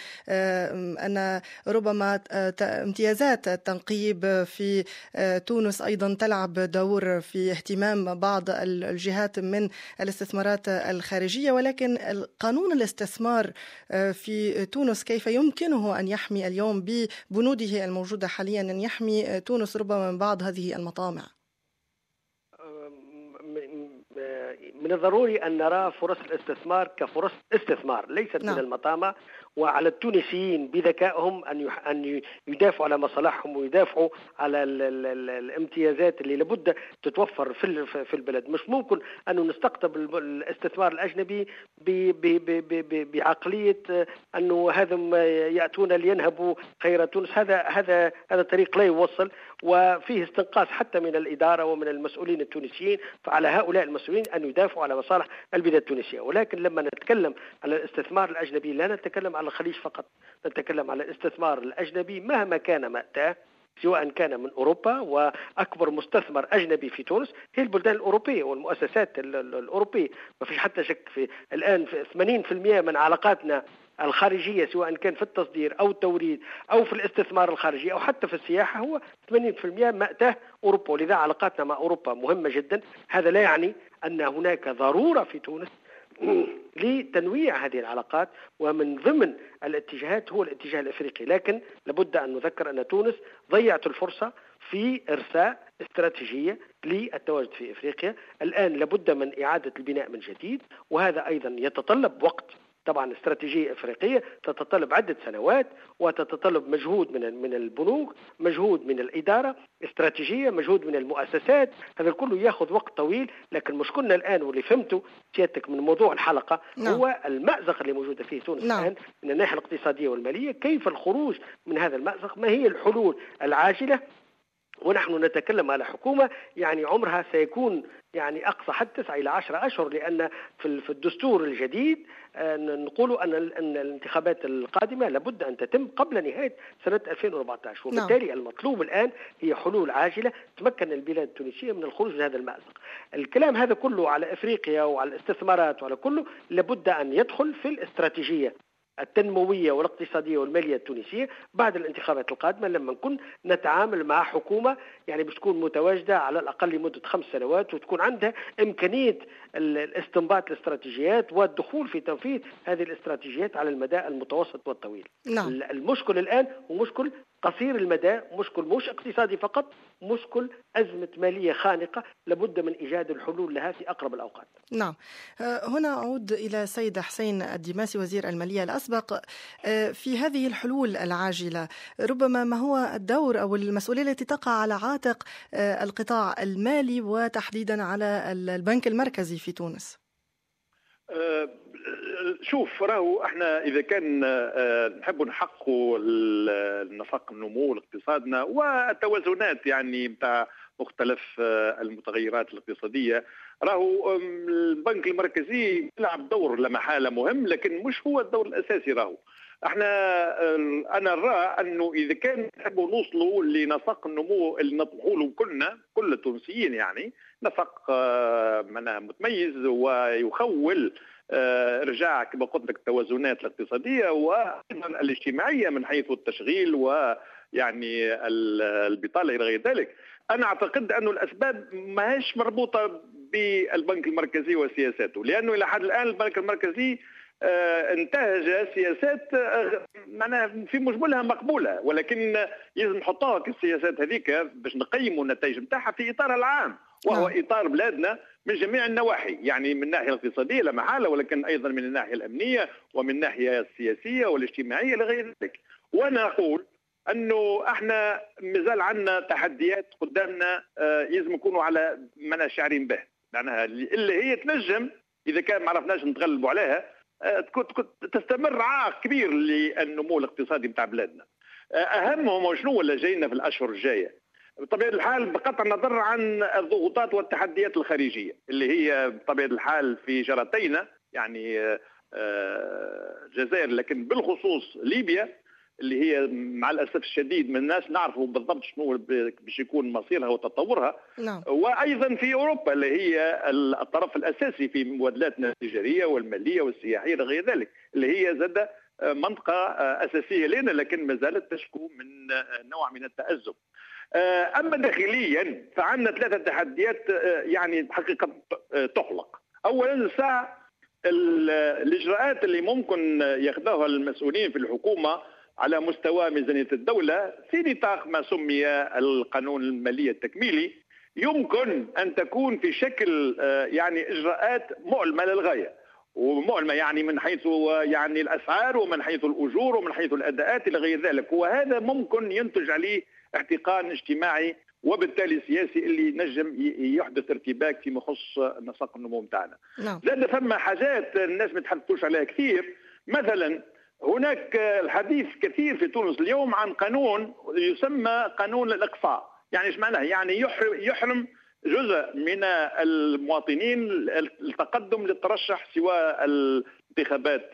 أن ربما امتيازات التنقيب في تونس أيضا تلعب دور في اهتمام بعض الجهات من الاستثمارات الخارجية. ولكن قانون الاستثمار في تونس كيف يمكنه أن يحمي اليوم ببنوده الموجودة حاليا أن يحمي تونس ربما من بعض هذه المطامع؟ من الضروري أن نرى فرص الاستثمار كفرص استثمار ليست نعم. من المطامع، وعلى التونسيين بذكائهم أن أن يدافعوا على مصالحهم ويدافعوا على ال ال ال الامتيازات اللي لابد تتوفر في في البلد. مش ممكن أن نستقطب الاستثمار الأجنبي بعقلية أنه هذا يأتون لينهبوا خير تونس. هذا هذا هذا طريق لا يوصل، وفيه استنقاص حتى من الإدارة ومن المسؤولين التونسيين. فعلى هؤلاء المسؤولين أن يدافعوا على مصالح البلاد التونسية. ولكن لما نتكلم على الاستثمار الأجنبي لا نتكلم على الخليج فقط، نتكلم على الاستثمار الأجنبي مهما كان مأتاه، سواء كان من أوروبا. وأكبر مستثمر أجنبي في تونس هي البلدان الأوروبية والمؤسسات الأوروبية. ما فيش حتى شك في الآن في ثمانين بالمئة من علاقاتنا الخارجية سواء كان في التصدير أو التوريد أو في الاستثمار الخارجي أو حتى في السياحة هو ثمانين بالمئة مأتاه أوروبا. ولذا علاقاتنا مع أوروبا مهمة جدا. هذا لا يعني أن هناك ضرورة في تونس لتنويع هذه العلاقات، ومن ضمن الاتجاهات هو الاتجاه الافريقي. لكن لابد ان نذكر ان تونس ضيعت الفرصه في ارساء استراتيجيه للتواجد في افريقيا. الان لابد من اعاده البناء من جديد، وهذا ايضا يتطلب وقت. طبعا استراتيجية إفريقية تتطلب عدة سنوات وتتطلب مجهود من من البنوك، مجهود من الإدارة، استراتيجية، مجهود من المؤسسات. هذا كله يأخذ وقت طويل. لكن مشكلنا الآن واللي فهمته سيادتك من موضوع الحلقة نعم. هو المأزق اللي موجودة فيه تونس نعم. الآن من الناحية الاقتصادية والمالية. كيف الخروج من هذا المأزق؟ ما هي الحلول العاجلة؟ ونحن نتكلم على حكومة يعني عمرها سيكون يعني أقصى حد تسعة إلى عشرة أشهر، لأن في الدستور الجديد نقول أن أن الانتخابات القادمة لابد أن تتم قبل نهاية سنة ألفين وأربعة عشر. وبالتالي نعم. المطلوب الآن هي حلول عاجلة تمكن البلاد التونسية من الخروج من هذا المأزق. الكلام هذا كله على إفريقيا وعلى الاستثمارات وعلى كله لابد أن يدخل في الاستراتيجية التنموية والاقتصادية والمالية التونسية بعد الانتخابات القادمة، لما نكون نتعامل مع حكومة يعني بتكون متواجدة على الأقل لمدة خمس سنوات وتكون عندها إمكانية الاستنباط الاستراتيجيات والدخول في تنفيذ هذه الاستراتيجيات على المدى المتوسط والطويل. نعم. المشكل الآن هو مشكل قصير المدى، مشكل مش اقتصادي فقط، مشكل أزمة مالية خانقة لابد من إيجاد الحلول لها في أقرب الأوقات. نعم، هنا أعود إلى السيد حسين الدماسي وزير المالية الأسبق. في هذه الحلول العاجلة ربما ما هو الدور أو المسؤولية التي تقع على عاتق القطاع المالي وتحديدا على البنك المركزي في تونس؟ شوف، راهو احنا اذا كان نحب نحققوا نفاق النمو لاقتصادنا والتوازنات يعني نتاع مختلف المتغيرات الاقتصاديه، راهو البنك المركزي يلعب دور لا محاله مهم، لكن مش هو الدور الاساسي. راهو احنا انا نرى انه اذا كان نحبوا نوصلوا لنفاق النمو اللي نطمحوا له كلنا كل التونسيين، يعني نفاق معناها متميز ويخول ارجاع كما قلت لك التوازنات الاقتصاديه وايضا الاجتماعيه من حيث التشغيل ويعني البطاله الى غير ذلك. انا اعتقد انه الاسباب ماهيش مربوطه بالبنك المركزي وسياساته، لانه الى حد الان البنك المركزي انتهج سياسات معناها في مجملها مقبوله، ولكن لازم نحطوها السياسات هذيك باش نقيموا النتائج نتاعها في اطارها العام، وهو اطار بلادنا من جميع النواحي، يعني من الناحيه الاقتصاديه لا محاله، ولكن ايضا من الناحيه الامنيه ومن الناحيه السياسيه والاجتماعيه لغير ذلك. وانا اقول انه احنا مازال عندنا تحديات قدامنا لازم نكونوا على منا شاعرين به، معناها اللي هي تنجم اذا كان ما عرفناش نتغلبوا عليها تستمر عائق كبير للنمو الاقتصادي بتاع بلادنا. اهمهم شنو اللي جاينا في الاشهر الجايه؟ بطبيعه الحال بقطع النظر عن الضغوطات والتحديات الخارجيه اللي هي بطبيعه الحال في جارتينا، يعني الجزائر، لكن بالخصوص ليبيا اللي هي مع الاسف الشديد من الناس نعرفوا بالضبط شنو باش يكون مصيرها وتطورها. نعم. وايضا في اوروبا اللي هي الطرف الاساسي في مبادلاتنا التجاريه والماليه والسياحيه وغير ذلك، اللي هي زاد منطقه اساسيه لنا لكن ما زالت تشكو من نوع من التأزم. اما داخليا فعندنا ثلاثه تحديات يعني حقيقه تخلق. اولا الساعه الاجراءات اللي ممكن ياخذوها المسؤولين في الحكومه على مستوى ميزانية الدولة في نطاق ما سمي القانون المالية التكميلي يمكن أن تكون في شكل يعني إجراءات مؤلمة للغاية، ومؤلمة يعني من حيث يعني الأسعار ومن حيث الأجور ومن حيث الأداءات إلى غير ذلك، وهذا ممكن ينتج عليه احتقان اجتماعي وبالتالي سياسي اللي نجم يحدث ارتباك فيما يخص نسق النمو بتاعنا. نعم. زاد ثم حاجات الناس ما تحدثوش عليها كثير، مثلا هناك الحديث كثير في تونس اليوم عن قانون يسمى قانون الإقصاء. يعني ايش معناه؟ يعني يحرم جزء من المواطنين التقدم للترشح سواء الانتخابات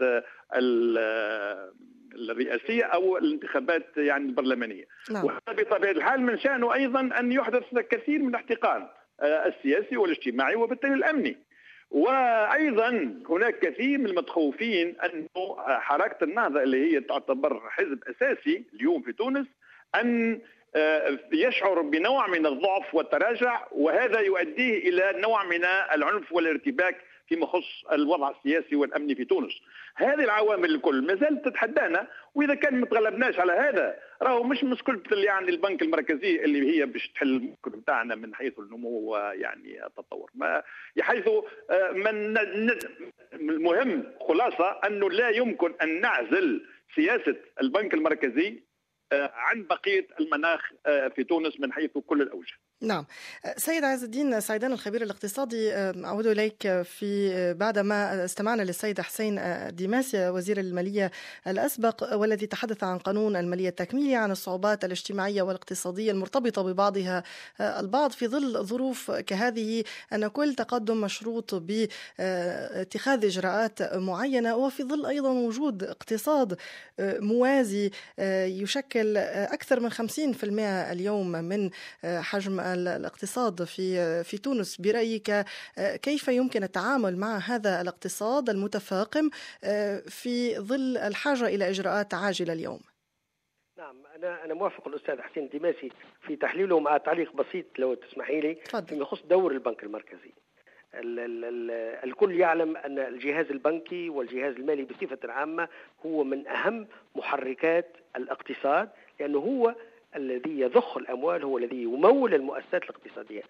الرئاسية أو الانتخابات يعني البرلمانية. نعم. وهذا بطبيعة الحال من شأنه أيضا أن يحدث كثير من الاحتقان السياسي والاجتماعي وبالتالي الأمني. وأيضا هناك كثير من المتخوفين أنه حركة النهضة اللي هي تعتبر حزب أساسي اليوم في تونس أن يشعر بنوع من الضعف والتراجع، وهذا يؤديه إلى نوع من العنف والارتباك فيما يخص الوضع السياسي والأمني في تونس. هذه العوامل الكل ما زالت تتحدانا، وإذا كان ما تغلبناش على هذا راهو مش مشكلة يعني البنك المركزي اللي هي باش تحل المشكل بتاعنا من حيث النمو ويعني التطور. ما حيث من المهم خلاصة أنه لا يمكن أن نعزل سياسة البنك المركزي عن بقية المناخ في تونس من حيث كل الأوجه. نعم. سيد عز الدين سعيدان الخبير الاقتصادي، أعود إليك في بعدما استمعنا للسيد حسين الدماسي وزير المالية الأسبق والذي تحدث عن قانون المالية التكميلي عن الصعوبات الاجتماعية والاقتصادية المرتبطة ببعضها البعض في ظل ظروف كهذه، أن كل تقدم مشروط باتخاذ إجراءات معينة، وفي ظل أيضا وجود اقتصاد موازي يشكل أكثر من خمسين بالمئة اليوم من حجم الاقتصاد في في تونس. برأيك كيف يمكن التعامل مع هذا الاقتصاد المتفاقم في ظل الحاجة إلى إجراءات عاجلة اليوم؟ نعم، أنا أنا موافق الأستاذ حسين الدماسي في تحليله، مع تعليق بسيط لو تسمحي لي فيما يخص دور البنك المركزي. ال ال ال الكل يعلم أن الجهاز البنكي والجهاز المالي بصفة عامة هو من أهم محركات الاقتصاد، لأنه هو الذي يضخ الأموال، هو الذي يمول المؤسسات الاقتصادية.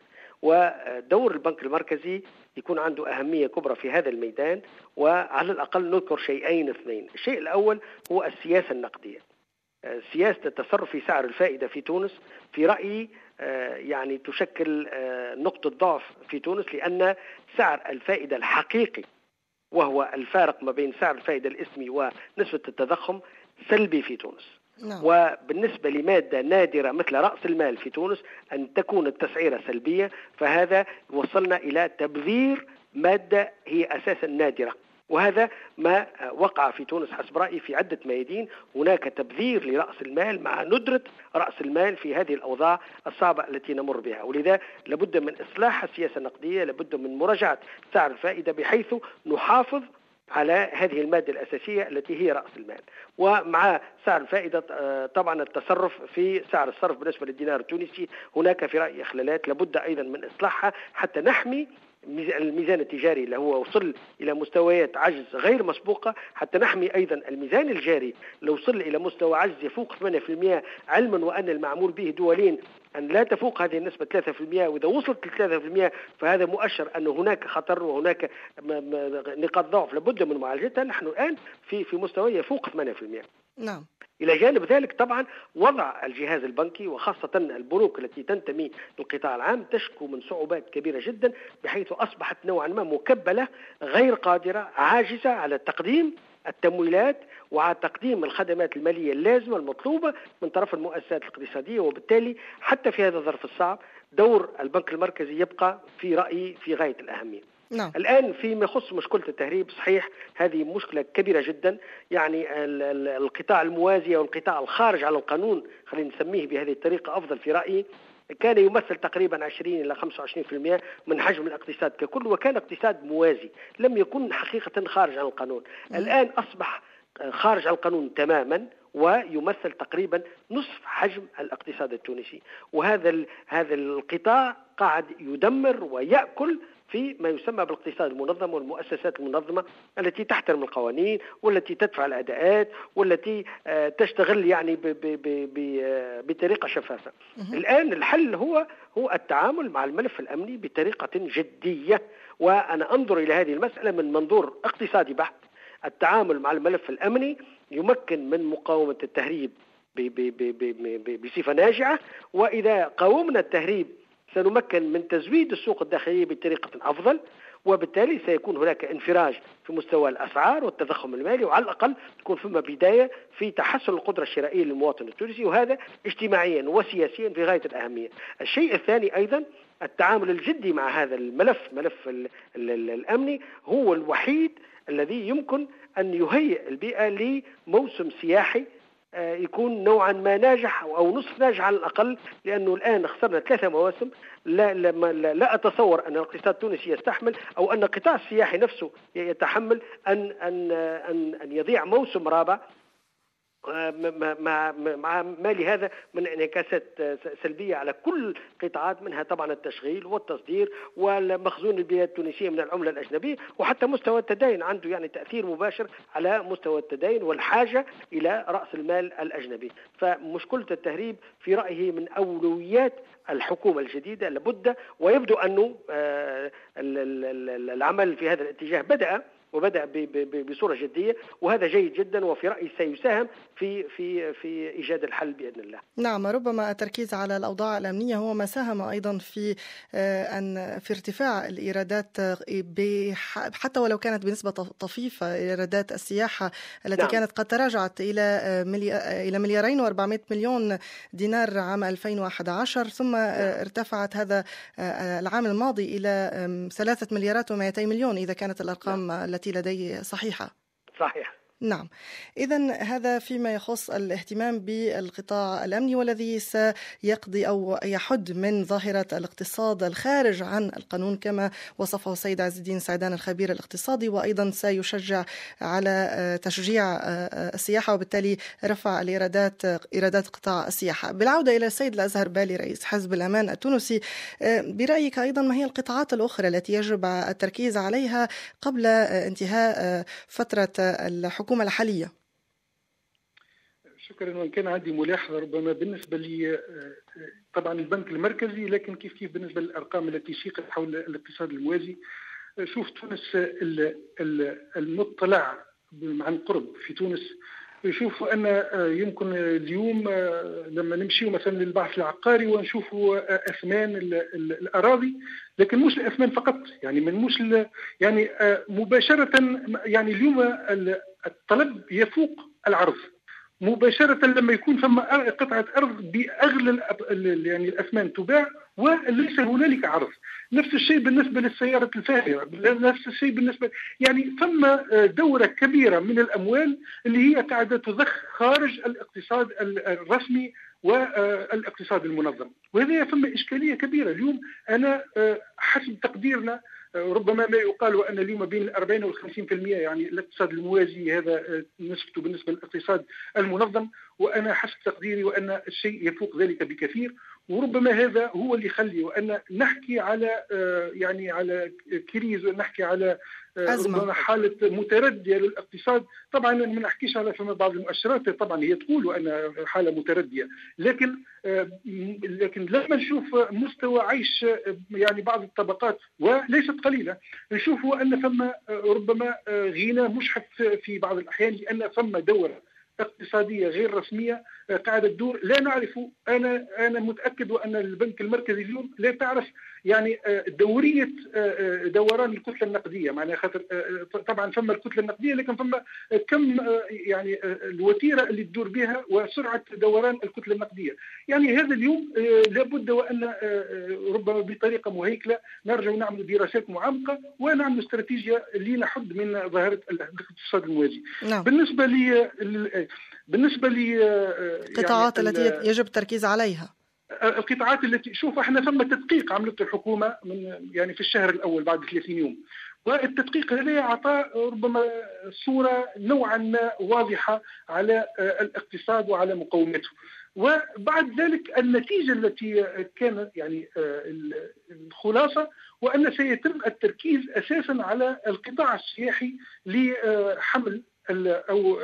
ودور البنك المركزي يكون عنده أهمية كبرى في هذا الميدان. وعلى الأقل نذكر شيئين اثنين. الشيء الأول هو السياسة النقدية، سياسة التصرف في سعر الفائدة في تونس في رأيي يعني تشكل نقطة ضعف في تونس، لأن سعر الفائدة الحقيقي وهو الفارق ما بين سعر الفائدة الإسمي ونسبة التضخم سلبي في تونس. نعم. وبالنسبة لمادة نادرة مثل رأس المال في تونس أن تكون التسعيرة سلبية، فهذا وصلنا إلى تبذير مادة هي أساسا نادرة، وهذا ما وقع في تونس حسب رأيي في عدة ميادين. هناك تبذير لرأس المال مع ندرة رأس المال في هذه الأوضاع الصعبة التي نمر بها، ولذا لابد من إصلاح السياسة النقدية، لابد من مراجعة سعر الفائدة بحيث نحافظ على هذه المادة الأساسية التي هي رأس المال. ومع سعر الفائدة طبعا التصرف في سعر الصرف بالنسبة للدينار التونسي هناك في رأيي إخلالات لابد أيضا من إصلاحها حتى نحمي الميزان التجاري اللي هو وصل إلى مستويات عجز غير مسبوقة، حتى نحمي أيضا الميزان الجاري لو وصل إلى مستوى عجز يفوق ثمانية بالمئة، علما وأن المعمول به دولين أن لا تفوق هذه النسبة ثلاثة بالمئة، وإذا وصلت ل ثلاثة بالمئة فهذا مؤشر أن هناك خطر وهناك نقاط ضعف لابد من معالجتها. نحن الآن في في مستوى يفوق ثمانية بالمئة. نعم. إلى جانب ذلك طبعا وضع الجهاز البنكي وخاصة البنوك التي تنتمي للقطاع العام تشكو من صعوبات كبيرة جدا، بحيث أصبحت نوعا ما مكبلة غير قادرة عاجزة على تقديم التمويلات وعلى تقديم الخدمات المالية اللازمة المطلوبة من طرف المؤسسات الاقتصادية. وبالتالي حتى في هذا الظرف الصعب دور البنك المركزي يبقى في رأيي في غاية الأهمية. نعم. الآن فيما يخص مشكلة التهريب، صحيح هذه مشكلة كبيرة جدا، يعني القطاع الموازي والقطاع الخارج على القانون خلينا نسميه بهذه الطريقة أفضل في رأيي، كان يمثل تقريبا عشرين إلى خمسة وعشرين بالمئة من حجم الاقتصاد ككل، وكان اقتصاد موازي لم يكن حقيقة خارج عن القانون. م. الآن أصبح خارج عن القانون تماما ويمثل تقريبا نصف حجم الاقتصاد التونسي، وهذا هذا القطاع قاعد يدمر ويأكل في ما يسمى بالاقتصاد المنظم والمؤسسات المنظمة التي تحترم القوانين والتي تدفع الأداءات والتي تشتغل يعني ب ب ب ب بطريقة شفافة. الآن الحل هو هو التعامل مع الملف الأمني بطريقة جدية، وأنا أنظر إلى هذه المسألة من منظور اقتصادي بحت. التعامل مع الملف الأمني يمكن من مقاومة التهريب بصفة ناجعة، وإذا قاومنا التهريب سنمكن من تزويد السوق الداخلية بطريقة أفضل، وبالتالي سيكون هناك انفراج في مستوى الأسعار والتضخم المالي، وعلى الأقل تكون ثم بداية في تحسن القدرة الشرائية للمواطن التونسي، وهذا اجتماعيا وسياسيا في غاية الأهمية. الشيء الثاني أيضا التعامل الجدي مع هذا الملف، ملف ال ال ال الأمني هو الوحيد الذي يمكن أن يهيئ البيئة لموسم سياحي يكون نوعا ما ناجح أو نصف ناجح على الأقل، لأنه الآن خسرنا ثلاثة مواسم. لا, لا, لا أتصور أن الاقتصاد التونسي يستحمل أو أن القطاع السياحي نفسه يتحمل أن, أن, أن, أن يضيع موسم رابع مع مع ما لهذا من انعكاسات سلبية على كل قطاعات، منها طبعا التشغيل والتصدير والمخزون البيئة التونسية من العملة الأجنبية، وحتى مستوى التدين عنده يعني تأثير مباشر على مستوى التدين والحاجة إلى رأس المال الأجنبي. فمشكلة التهريب في رأيه من أولويات الحكومة الجديدة لابد، ويبدو أنه العمل في هذا الاتجاه بدأ وبدأ بصورة جدية، وهذا جيد جدا، وفي رأيي سيساهم في في في إيجاد الحل بإذن الله. نعم، ربما التركيز على الأوضاع الأمنية هو ما ساهم أيضا في أن في ارتفاع الإيرادات، حتى ولو كانت بنسبة طفيفة، إيرادات السياحة التي نعم. كانت قد تراجعت إلى إلى مليارين وأربعمائة مليون دينار عام ألفين وأحد عشر، ثم نعم. ارتفعت هذا العام الماضي إلى ثلاثة مليارات ومائتي مليون إذا كانت الأرقام نعم. التي لدي صحيحة. صحيح. نعم، إذن هذا فيما يخص الاهتمام بالقطاع الأمني، والذي سيقضي أو يحد من ظاهرة الاقتصاد الخارج عن القانون كما وصفه السيد عز الدين سعدان الخبير الاقتصادي، وأيضا سيشجع على تشجيع السياحة وبالتالي رفع الإيرادات إيرادات قطاع السياحة. بالعودة إلى السيد الأزهر بالي رئيس حزب الأمان التونسي، برأيك أيضا ما هي القطاعات الأخرى التي يجب التركيز عليها قبل انتهاء فترة الحكومة الحالية؟ شكرا. وان كان عندي ملاحظه ربما بالنسبه لي طبعا البنك المركزي، لكن كيف كيف بالنسبه للارقام التي سيقت حول الاقتصاد الموازي. شوف تونس المطلع عن قرب في تونس يشوف أن يمكن اليوم لما نمشي مثلا للبحث العقاري ونشوفوا أثمان الأراضي، لكن مش الأثمان فقط، يعني من مش يعني مباشرة، يعني اليوم الطلب يفوق العرض مباشرة لما يكون ثم قطعة أرض بأغلى يعني الأثمان تباع وليس هنالك عرض. نفس الشيء بالنسبة للسيارة الفارهة، نفس الشيء بالنسبة يعني ثم دورة كبيرة من الأموال اللي هي قاعدة تضخ خارج الاقتصاد الرسمي والاقتصاد المنظم، وهذه ثم إشكالية كبيرة. اليوم أنا حسب تقديرنا ربما ما يقال أن اليوم بين الأربعين والخمسين في المئة يعني الاقتصاد الموازي هذا نسبته بالنسبة للاقتصاد المنظم، وأنا حسب تقديري وأن الشيء يفوق ذلك بكثير. وربما هذا هو اللي يخلي وأن نحكي على يعني على كريز ونحكي على ربما حالة متردية للاقتصاد. طبعا ما نحكيش على فما بعض المؤشرات طبعا هي تقول أن حالة متردية، لكن لكن لما نشوف مستوى عيش يعني بعض الطبقات وليست قليلة، نشوفوا أن ثم ربما غنى مشحف في بعض الأحيان، لأن ثم دورة اقتصادية غير رسمية قاعدة تدور لا نعرف. أنا أنا متأكد وأن البنك المركزي اليوم لا تعرف يعني دورية دوران الكتلة النقدية، معناها خاطر طبعا ثم الكتلة النقدية، لكن ثم كم يعني الوتيرة اللي تدور بها وسرعة دوران الكتلة النقدية. يعني هذا اليوم لابد وأن ربما بطريقة مهيكلة نرجع نعمل دراسات معمقة ونعمل استراتيجية لنحد من ظاهرة الاقتصاد الموازي. نعم. بالنسبة لي بالنسبة لي القطاعات يعني التي يجب التركيز عليها، القطاعات التي شوف احنا ثم تدقيق عملته الحكومه من يعني في الشهر الاول بعد ثلاثين يوم، والتدقيق هذا اعطى ربما صوره نوعا ما واضحه على الاقتصاد وعلى مقومته. وبعد ذلك النتيجه التي كانت يعني الخلاصه وان سيتم التركيز اساسا على القطاع السياحي لحمل أو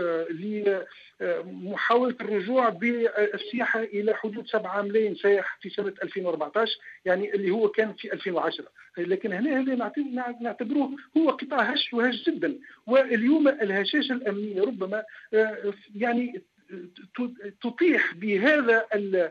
لمحاولة الرجوع بالسياحة إلى حدود سبعة ملايين سائح في سنة ألفين وأربعة عشر، يعني اللي هو كان في ألفين وعشرة. لكن هنا هذا نعتبروه هو قطاع هش وهش جدا. واليوم الهشاشة الأمنية ربما يعني تطيح بهذا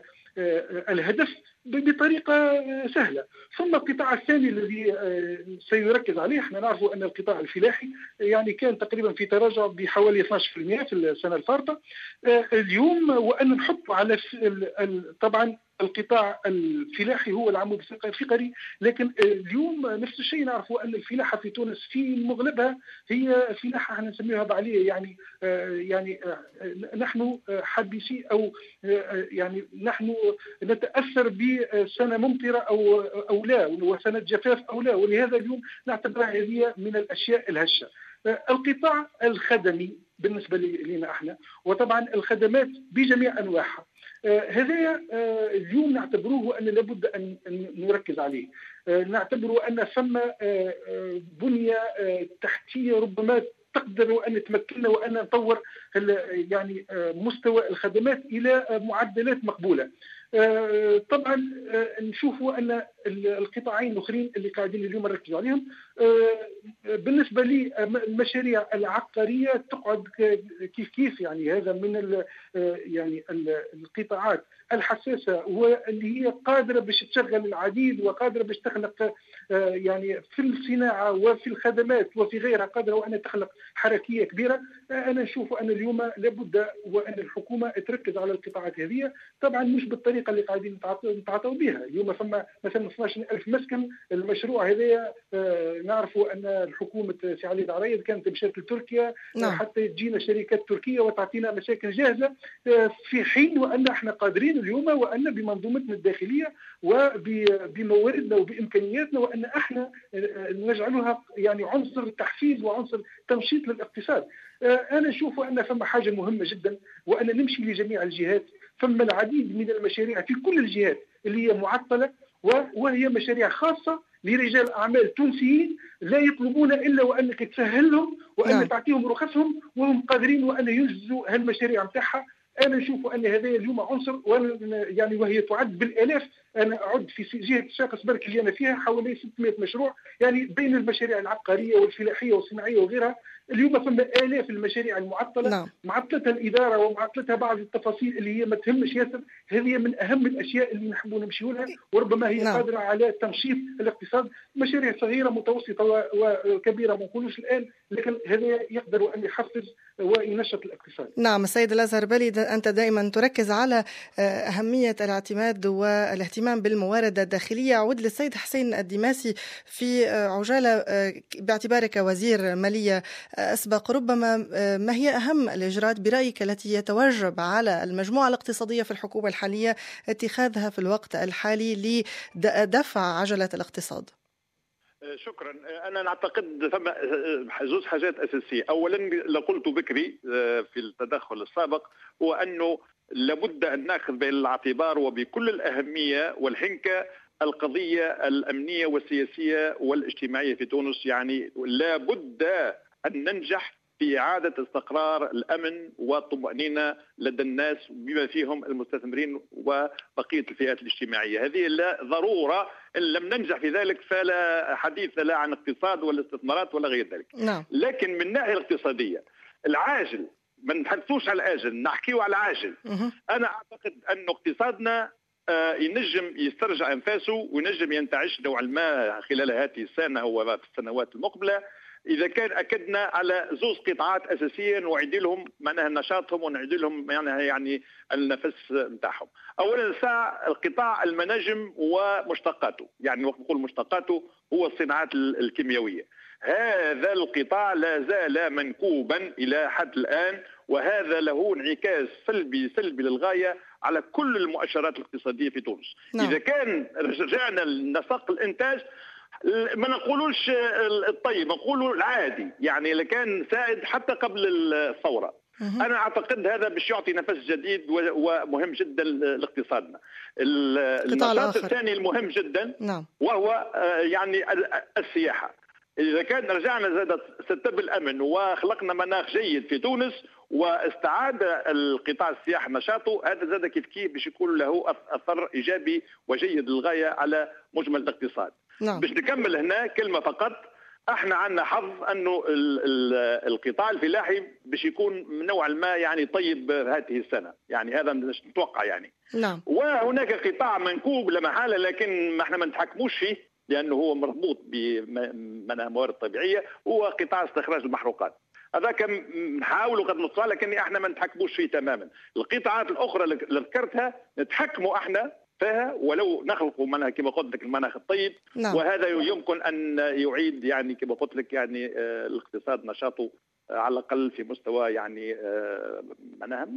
الهدف بطريقة سهلة. ثم القطاع الثاني الذي سيركز عليه، احنا نعرف أن القطاع الفلاحي يعني كان تقريبا في تراجع بحوالي اثني عشر بالمئة في السنة الفارطة. اليوم وأن نحط على طبعا القطاع الفلاحي هو العمود الفقري، لكن اليوم نفس الشيء نعرف أن الفلاحة في تونس في مغلبها هي فلاحة احنا نسميها بعلية، يعني يعني نحن حبيسي أو يعني نحن نتأثر بسنة ممطرة أو أو لا، وسنة جفاف أو لا، ولهذا اليوم نعتبرها هذه من الأشياء الهشة. القطاع الخدمي بالنسبة لنا احنا، وطبعا الخدمات بجميع أنواعها، هذا اليوم نعتبروه أن لابد أن نركز عليه. نعتبره أن ثم بنية تحتية ربما تقدر أن تمكننا وأن نطور يعني مستوى الخدمات إلى معدلات مقبولة. طبعا نشوفوا أن القطاعين الأخرين اللي قاعدين اليوم نركزوا عليهم بالنسبة لي المشاريع العقارية تقعد كيف كيف، يعني هذا من يعني القطاعات الحساسة واللي هي قادرة باش تشغل العديد وقادرة باش تخلق يعني في الصناعة وفي الخدمات وفي غيرها قادرة وأن تخلق حركية كبيرة. أنا نشوف أن اليوم لابد وأن الحكومة تركز على القطاعات هذه، طبعا مش بالطريقة اللي قاعدين نتعاطوا بها اليوم. ثم مثلا اثني عشر ألف مسكن، المشروع هذا نعرفوا أن الحكومة سي علي دعريض كانت مشات لتركيا حتى تجينا شركات تركية وتعطينا مساكن جاهزة، في حين وأن احنا قادرين اليوم وأن بمنظومتنا الداخلية وبمواردنا وبإمكانياتنا وأن احنا نجعلها يعني عنصر تحفيز وعنصر تنشيط للاقتصاد. أنا أشوف أن ثم حاجة مهمة جدا وأن نمشي لجميع الجهات. ثم العديد من المشاريع في كل الجهات اللي هي معطلة، وهي مشاريع خاصة لرجال أعمال تونسيين لا يطلبون إلا وأنك تسهلهم وأن تعطيهم رخصهم وهم قادرين وأن ينجزوا هالمشاريع متاعها انا نشوف ان هذا اليوم عنصر وانا يعني وهي تعد بالالاف. انا اعد في جهه شاقس برك اللي انا فيها حوالي ستمائة مشروع، يعني بين المشاريع العقاريه والفلاحيه والصناعيه وغيرها. اليوم فما الاف المشاريع المعطله، نعم. معطلتها الاداره ومعطلتها بعض التفاصيل اللي هي ما تهمش ياسر. هذه من اهم الاشياء اللي نحبوا نمشيوا لها، وربما هي نعم. قادره على تنشيط الاقتصاد. مشاريع صغيره متوسطه وكبيره ما نقولوش الان، لكن هذا يقدر ان يحفز وينشط الاقتصاد. نعم السيد الازهر بلي، انت دائما تركز على اهميه الاعتماد والاهتمام بالموارد الداخليه. اعود للسيد حسين الدماسي في عجاله، باعتبارك وزير ماليه أسبق، ربما ما هي أهم الإجراءات برأيك التي يتوجب على المجموعة الاقتصادية في الحكومة الحالية اتخاذها في الوقت الحالي لدفع عجلة الاقتصاد؟ شكرا. أنا نعتقد ثم زوج حاجات أساسية. أولا لقلت بكري في التدخل السابق هو أنه لابد أن نأخذ بعين الاعتبار وبكل الأهمية والحنكة القضية الأمنية والسياسية والاجتماعية في تونس. يعني لابد أن ننجح في إعادة استقرار الأمن والطمأنينة لدى الناس بما فيهم المستثمرين وبقية الفئات الاجتماعية. هذه لا ضرورة. إن لم ننجح في ذلك فلا حديث لا عن اقتصاد ولا استثمارات ولا غير ذلك. نعم. لكن من الناحية الاقتصادية العاجل، ما نحدثوش على الآجل، نحكيو على العاجل. أنا أعتقد أن اقتصادنا ينجم يسترجع أنفاسه وينجم ينتعش نوعا ما خلال هذه السنة وفي السنوات المقبلة إذا كان أكدنا على زوز قطاعات أساسية نعيد لهم معناها نشاطهم ونعيد لهم معناها يعني النفس نتاعهم. أولا ساعة القطاع المناجم ومشتقاته، يعني وقت نقول مشتقاته هو الصناعات الكيميائية. هذا القطاع لا زال منكوبا إلى حد الآن، وهذا له انعكاس سلبي سلبي للغاية على كل المؤشرات الاقتصادية في تونس. نعم. إذا كان رجعنا لنسق الإنتاج ما نقولوش الطيب، نقولوا العادي، يعني اللي كان سائد حتى قبل الثورة. أنا أعتقد هذا باش يعطي نفس جديد ومهم جدا لاقتصادنا. النشاط الثاني المهم جدا نعم. وهو يعني السياحة. إذا كان رجعنا زاد ستب الأمن وخلقنا مناخ جيد في تونس واستعاد القطاع السياحي نشاطه، هذا زاد كيف كيف باش يكون له أثر إيجابي وجيد للغاية على مجمل الاقتصاد. نعم. باش نكمل هنا كلمة فقط، احنا عندنا حظ انه ال ال القطاع الفلاحي باش يكون نوعا ما يعني طيب هذه السنة، يعني هذا نتوقع يعني. نعم. وهناك قطاع منكوب لا محالة لكن ما احنا ما نتحكموش فيه لانه هو مربوط بموارد طبيعية، هو قطاع استخراج المحروقات. هذا كان نحاولوا قد نوصل لكن احنا ما نتحكموش فيه تماما. القطاعات الاخرى اللي ذكرتها نتحكموا احنا فيها ولو نخلقوا منها كما قلت لك المناخ الطيب. نعم. وهذا يمكن ان يعيد يعني كما قلت لك يعني الاقتصاد نشاطه على الاقل في مستوى يعني معناها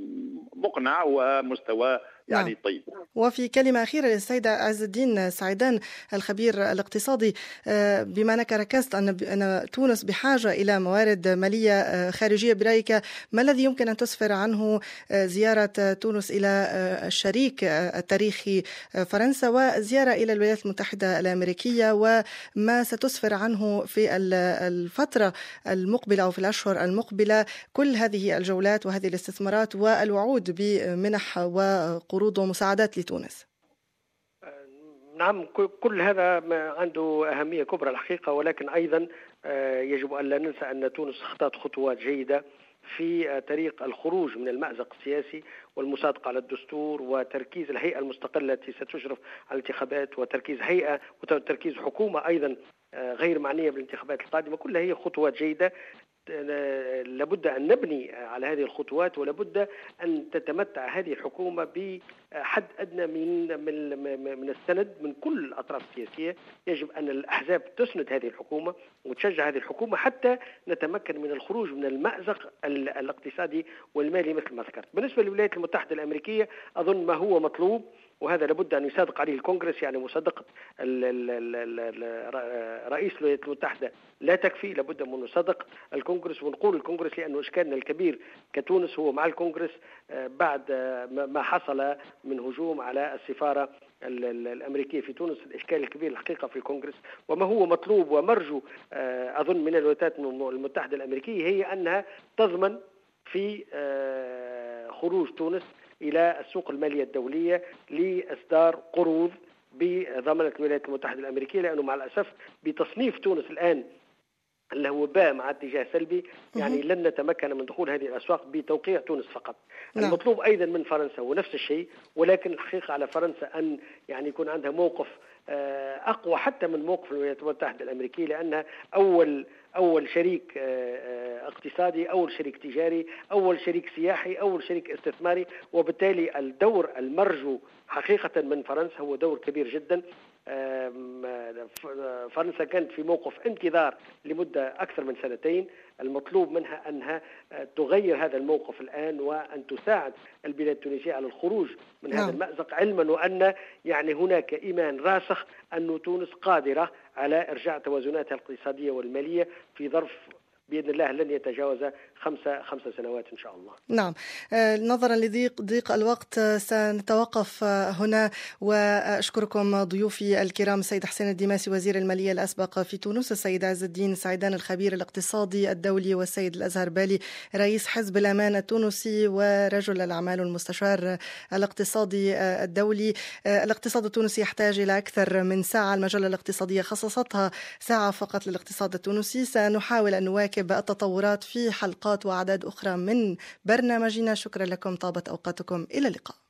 مقنع ومستوى يعني نعم. طيب. وفي كلمة أخيرة للسيدة عز الدين سعيدان الخبير الاقتصادي، بما أنك ركزت أن تونس بحاجة إلى موارد مالية خارجية، برأيك ما الذي يمكن أن تسفر عنه زيارة تونس إلى الشريك التاريخي فرنسا وزيارة إلى الولايات المتحدة الأمريكية، وما ستسفر عنه في الفترة المقبلة أو في الأشهر المقبلة كل هذه الجولات وهذه الاستثمارات والوعود بمنح وقروض ومساعدات لتونس؟ نعم، كل هذا عنده أهمية كبرى الحقيقة، ولكن أيضا يجب أن لا ننسى أن تونس خطت خطوات جيدة في طريق الخروج من المأزق السياسي والمصادقة على الدستور وتركيز الهيئة المستقلة التي ستشرف على الانتخابات وتركيز هيئة وتركيز حكومة أيضا غير معنية بالانتخابات القادمة. كلها هي خطوات جيدة، لابد أن نبني على هذه الخطوات، ولابد أن تتمتع هذه الحكومة بحد أدنى من من من السند من كل الأطراف السياسية. يجب أن الأحزاب تسند هذه الحكومة وتشجع هذه الحكومة حتى نتمكن من الخروج من المأزق الاقتصادي والمالي مثل ما ذكرت. بالنسبة للولايات المتحدة الأمريكية أظن ما هو مطلوب وهذا لابد أن يصادق عليه الكونغرس، يعني مصادقة رئيس الولايات المتحدة لا تكفي، لابد من مصادقة الكونغرس. ونقول الكونغرس لأنه إشكالنا الكبير كتونس هو مع الكونغرس بعد ما حصل من هجوم على السفارة الأمريكية في تونس. الإشكال الكبير الحقيقة في الكونغرس، وما هو مطلوب ومرجو أظن من الولايات المتحدة الأمريكية هي أنها تضمن في خروج تونس إلى السوق المالية الدولية لإصدار قروض بضمانة الولايات المتحدة الأمريكية، لأنه مع الأسف بتصنيف تونس الآن اللي هو باء مع اتجاه سلبي، يعني لن نتمكن من دخول هذه الأسواق بتوقيع تونس فقط. نعم. المطلوب أيضا من فرنسا ونفس الشيء، ولكن الحقيقة على فرنسا أن يعني يكون عندها موقف أقوى حتى من موقف الولايات المتحدة الأمريكية، لأنها أول أول شريك اقتصادي، أول شريك تجاري، أول شريك سياحي، أول شريك استثماري، وبالتالي الدور المرجو حقيقة من فرنسا هو دور كبير جدا. فرنسا كانت في موقف انتظار لمدة أكثر من سنتين، المطلوب منها أنها تغير هذا الموقف الآن وأن تساعد البلاد التونسية على الخروج من نعم. هذا المأزق، علما وأن يعني هناك إيمان راسخ أن تونس قادرة على إرجاع توازناتها الاقتصادية والمالية في ظرف بإذن الله لن يتجاوز خمسة خمسة سنوات إن شاء الله. نعم، نظرا لضيق ضيق الوقت سنتوقف هنا، وأشكركم ضيوفي الكرام السيد حسين الدماسي وزير المالية الأسبق في تونس، السيد عز الدين سعيدان الخبير الاقتصادي الدولي، والسيد الأزهر بالي رئيس حزب الأمان التونسي ورجل الأعمال المستشار الاقتصادي الدولي. الاقتصاد التونسي يحتاج إلى أكثر من ساعة، المجلة الاقتصادية خصصتها ساعة فقط للاقتصاد التونسي. سنحاول أن نواكب التطورات في حلقات وأعداد أخرى من برنامجنا. شكرا لكم، طابت أوقاتكم، إلى اللقاء.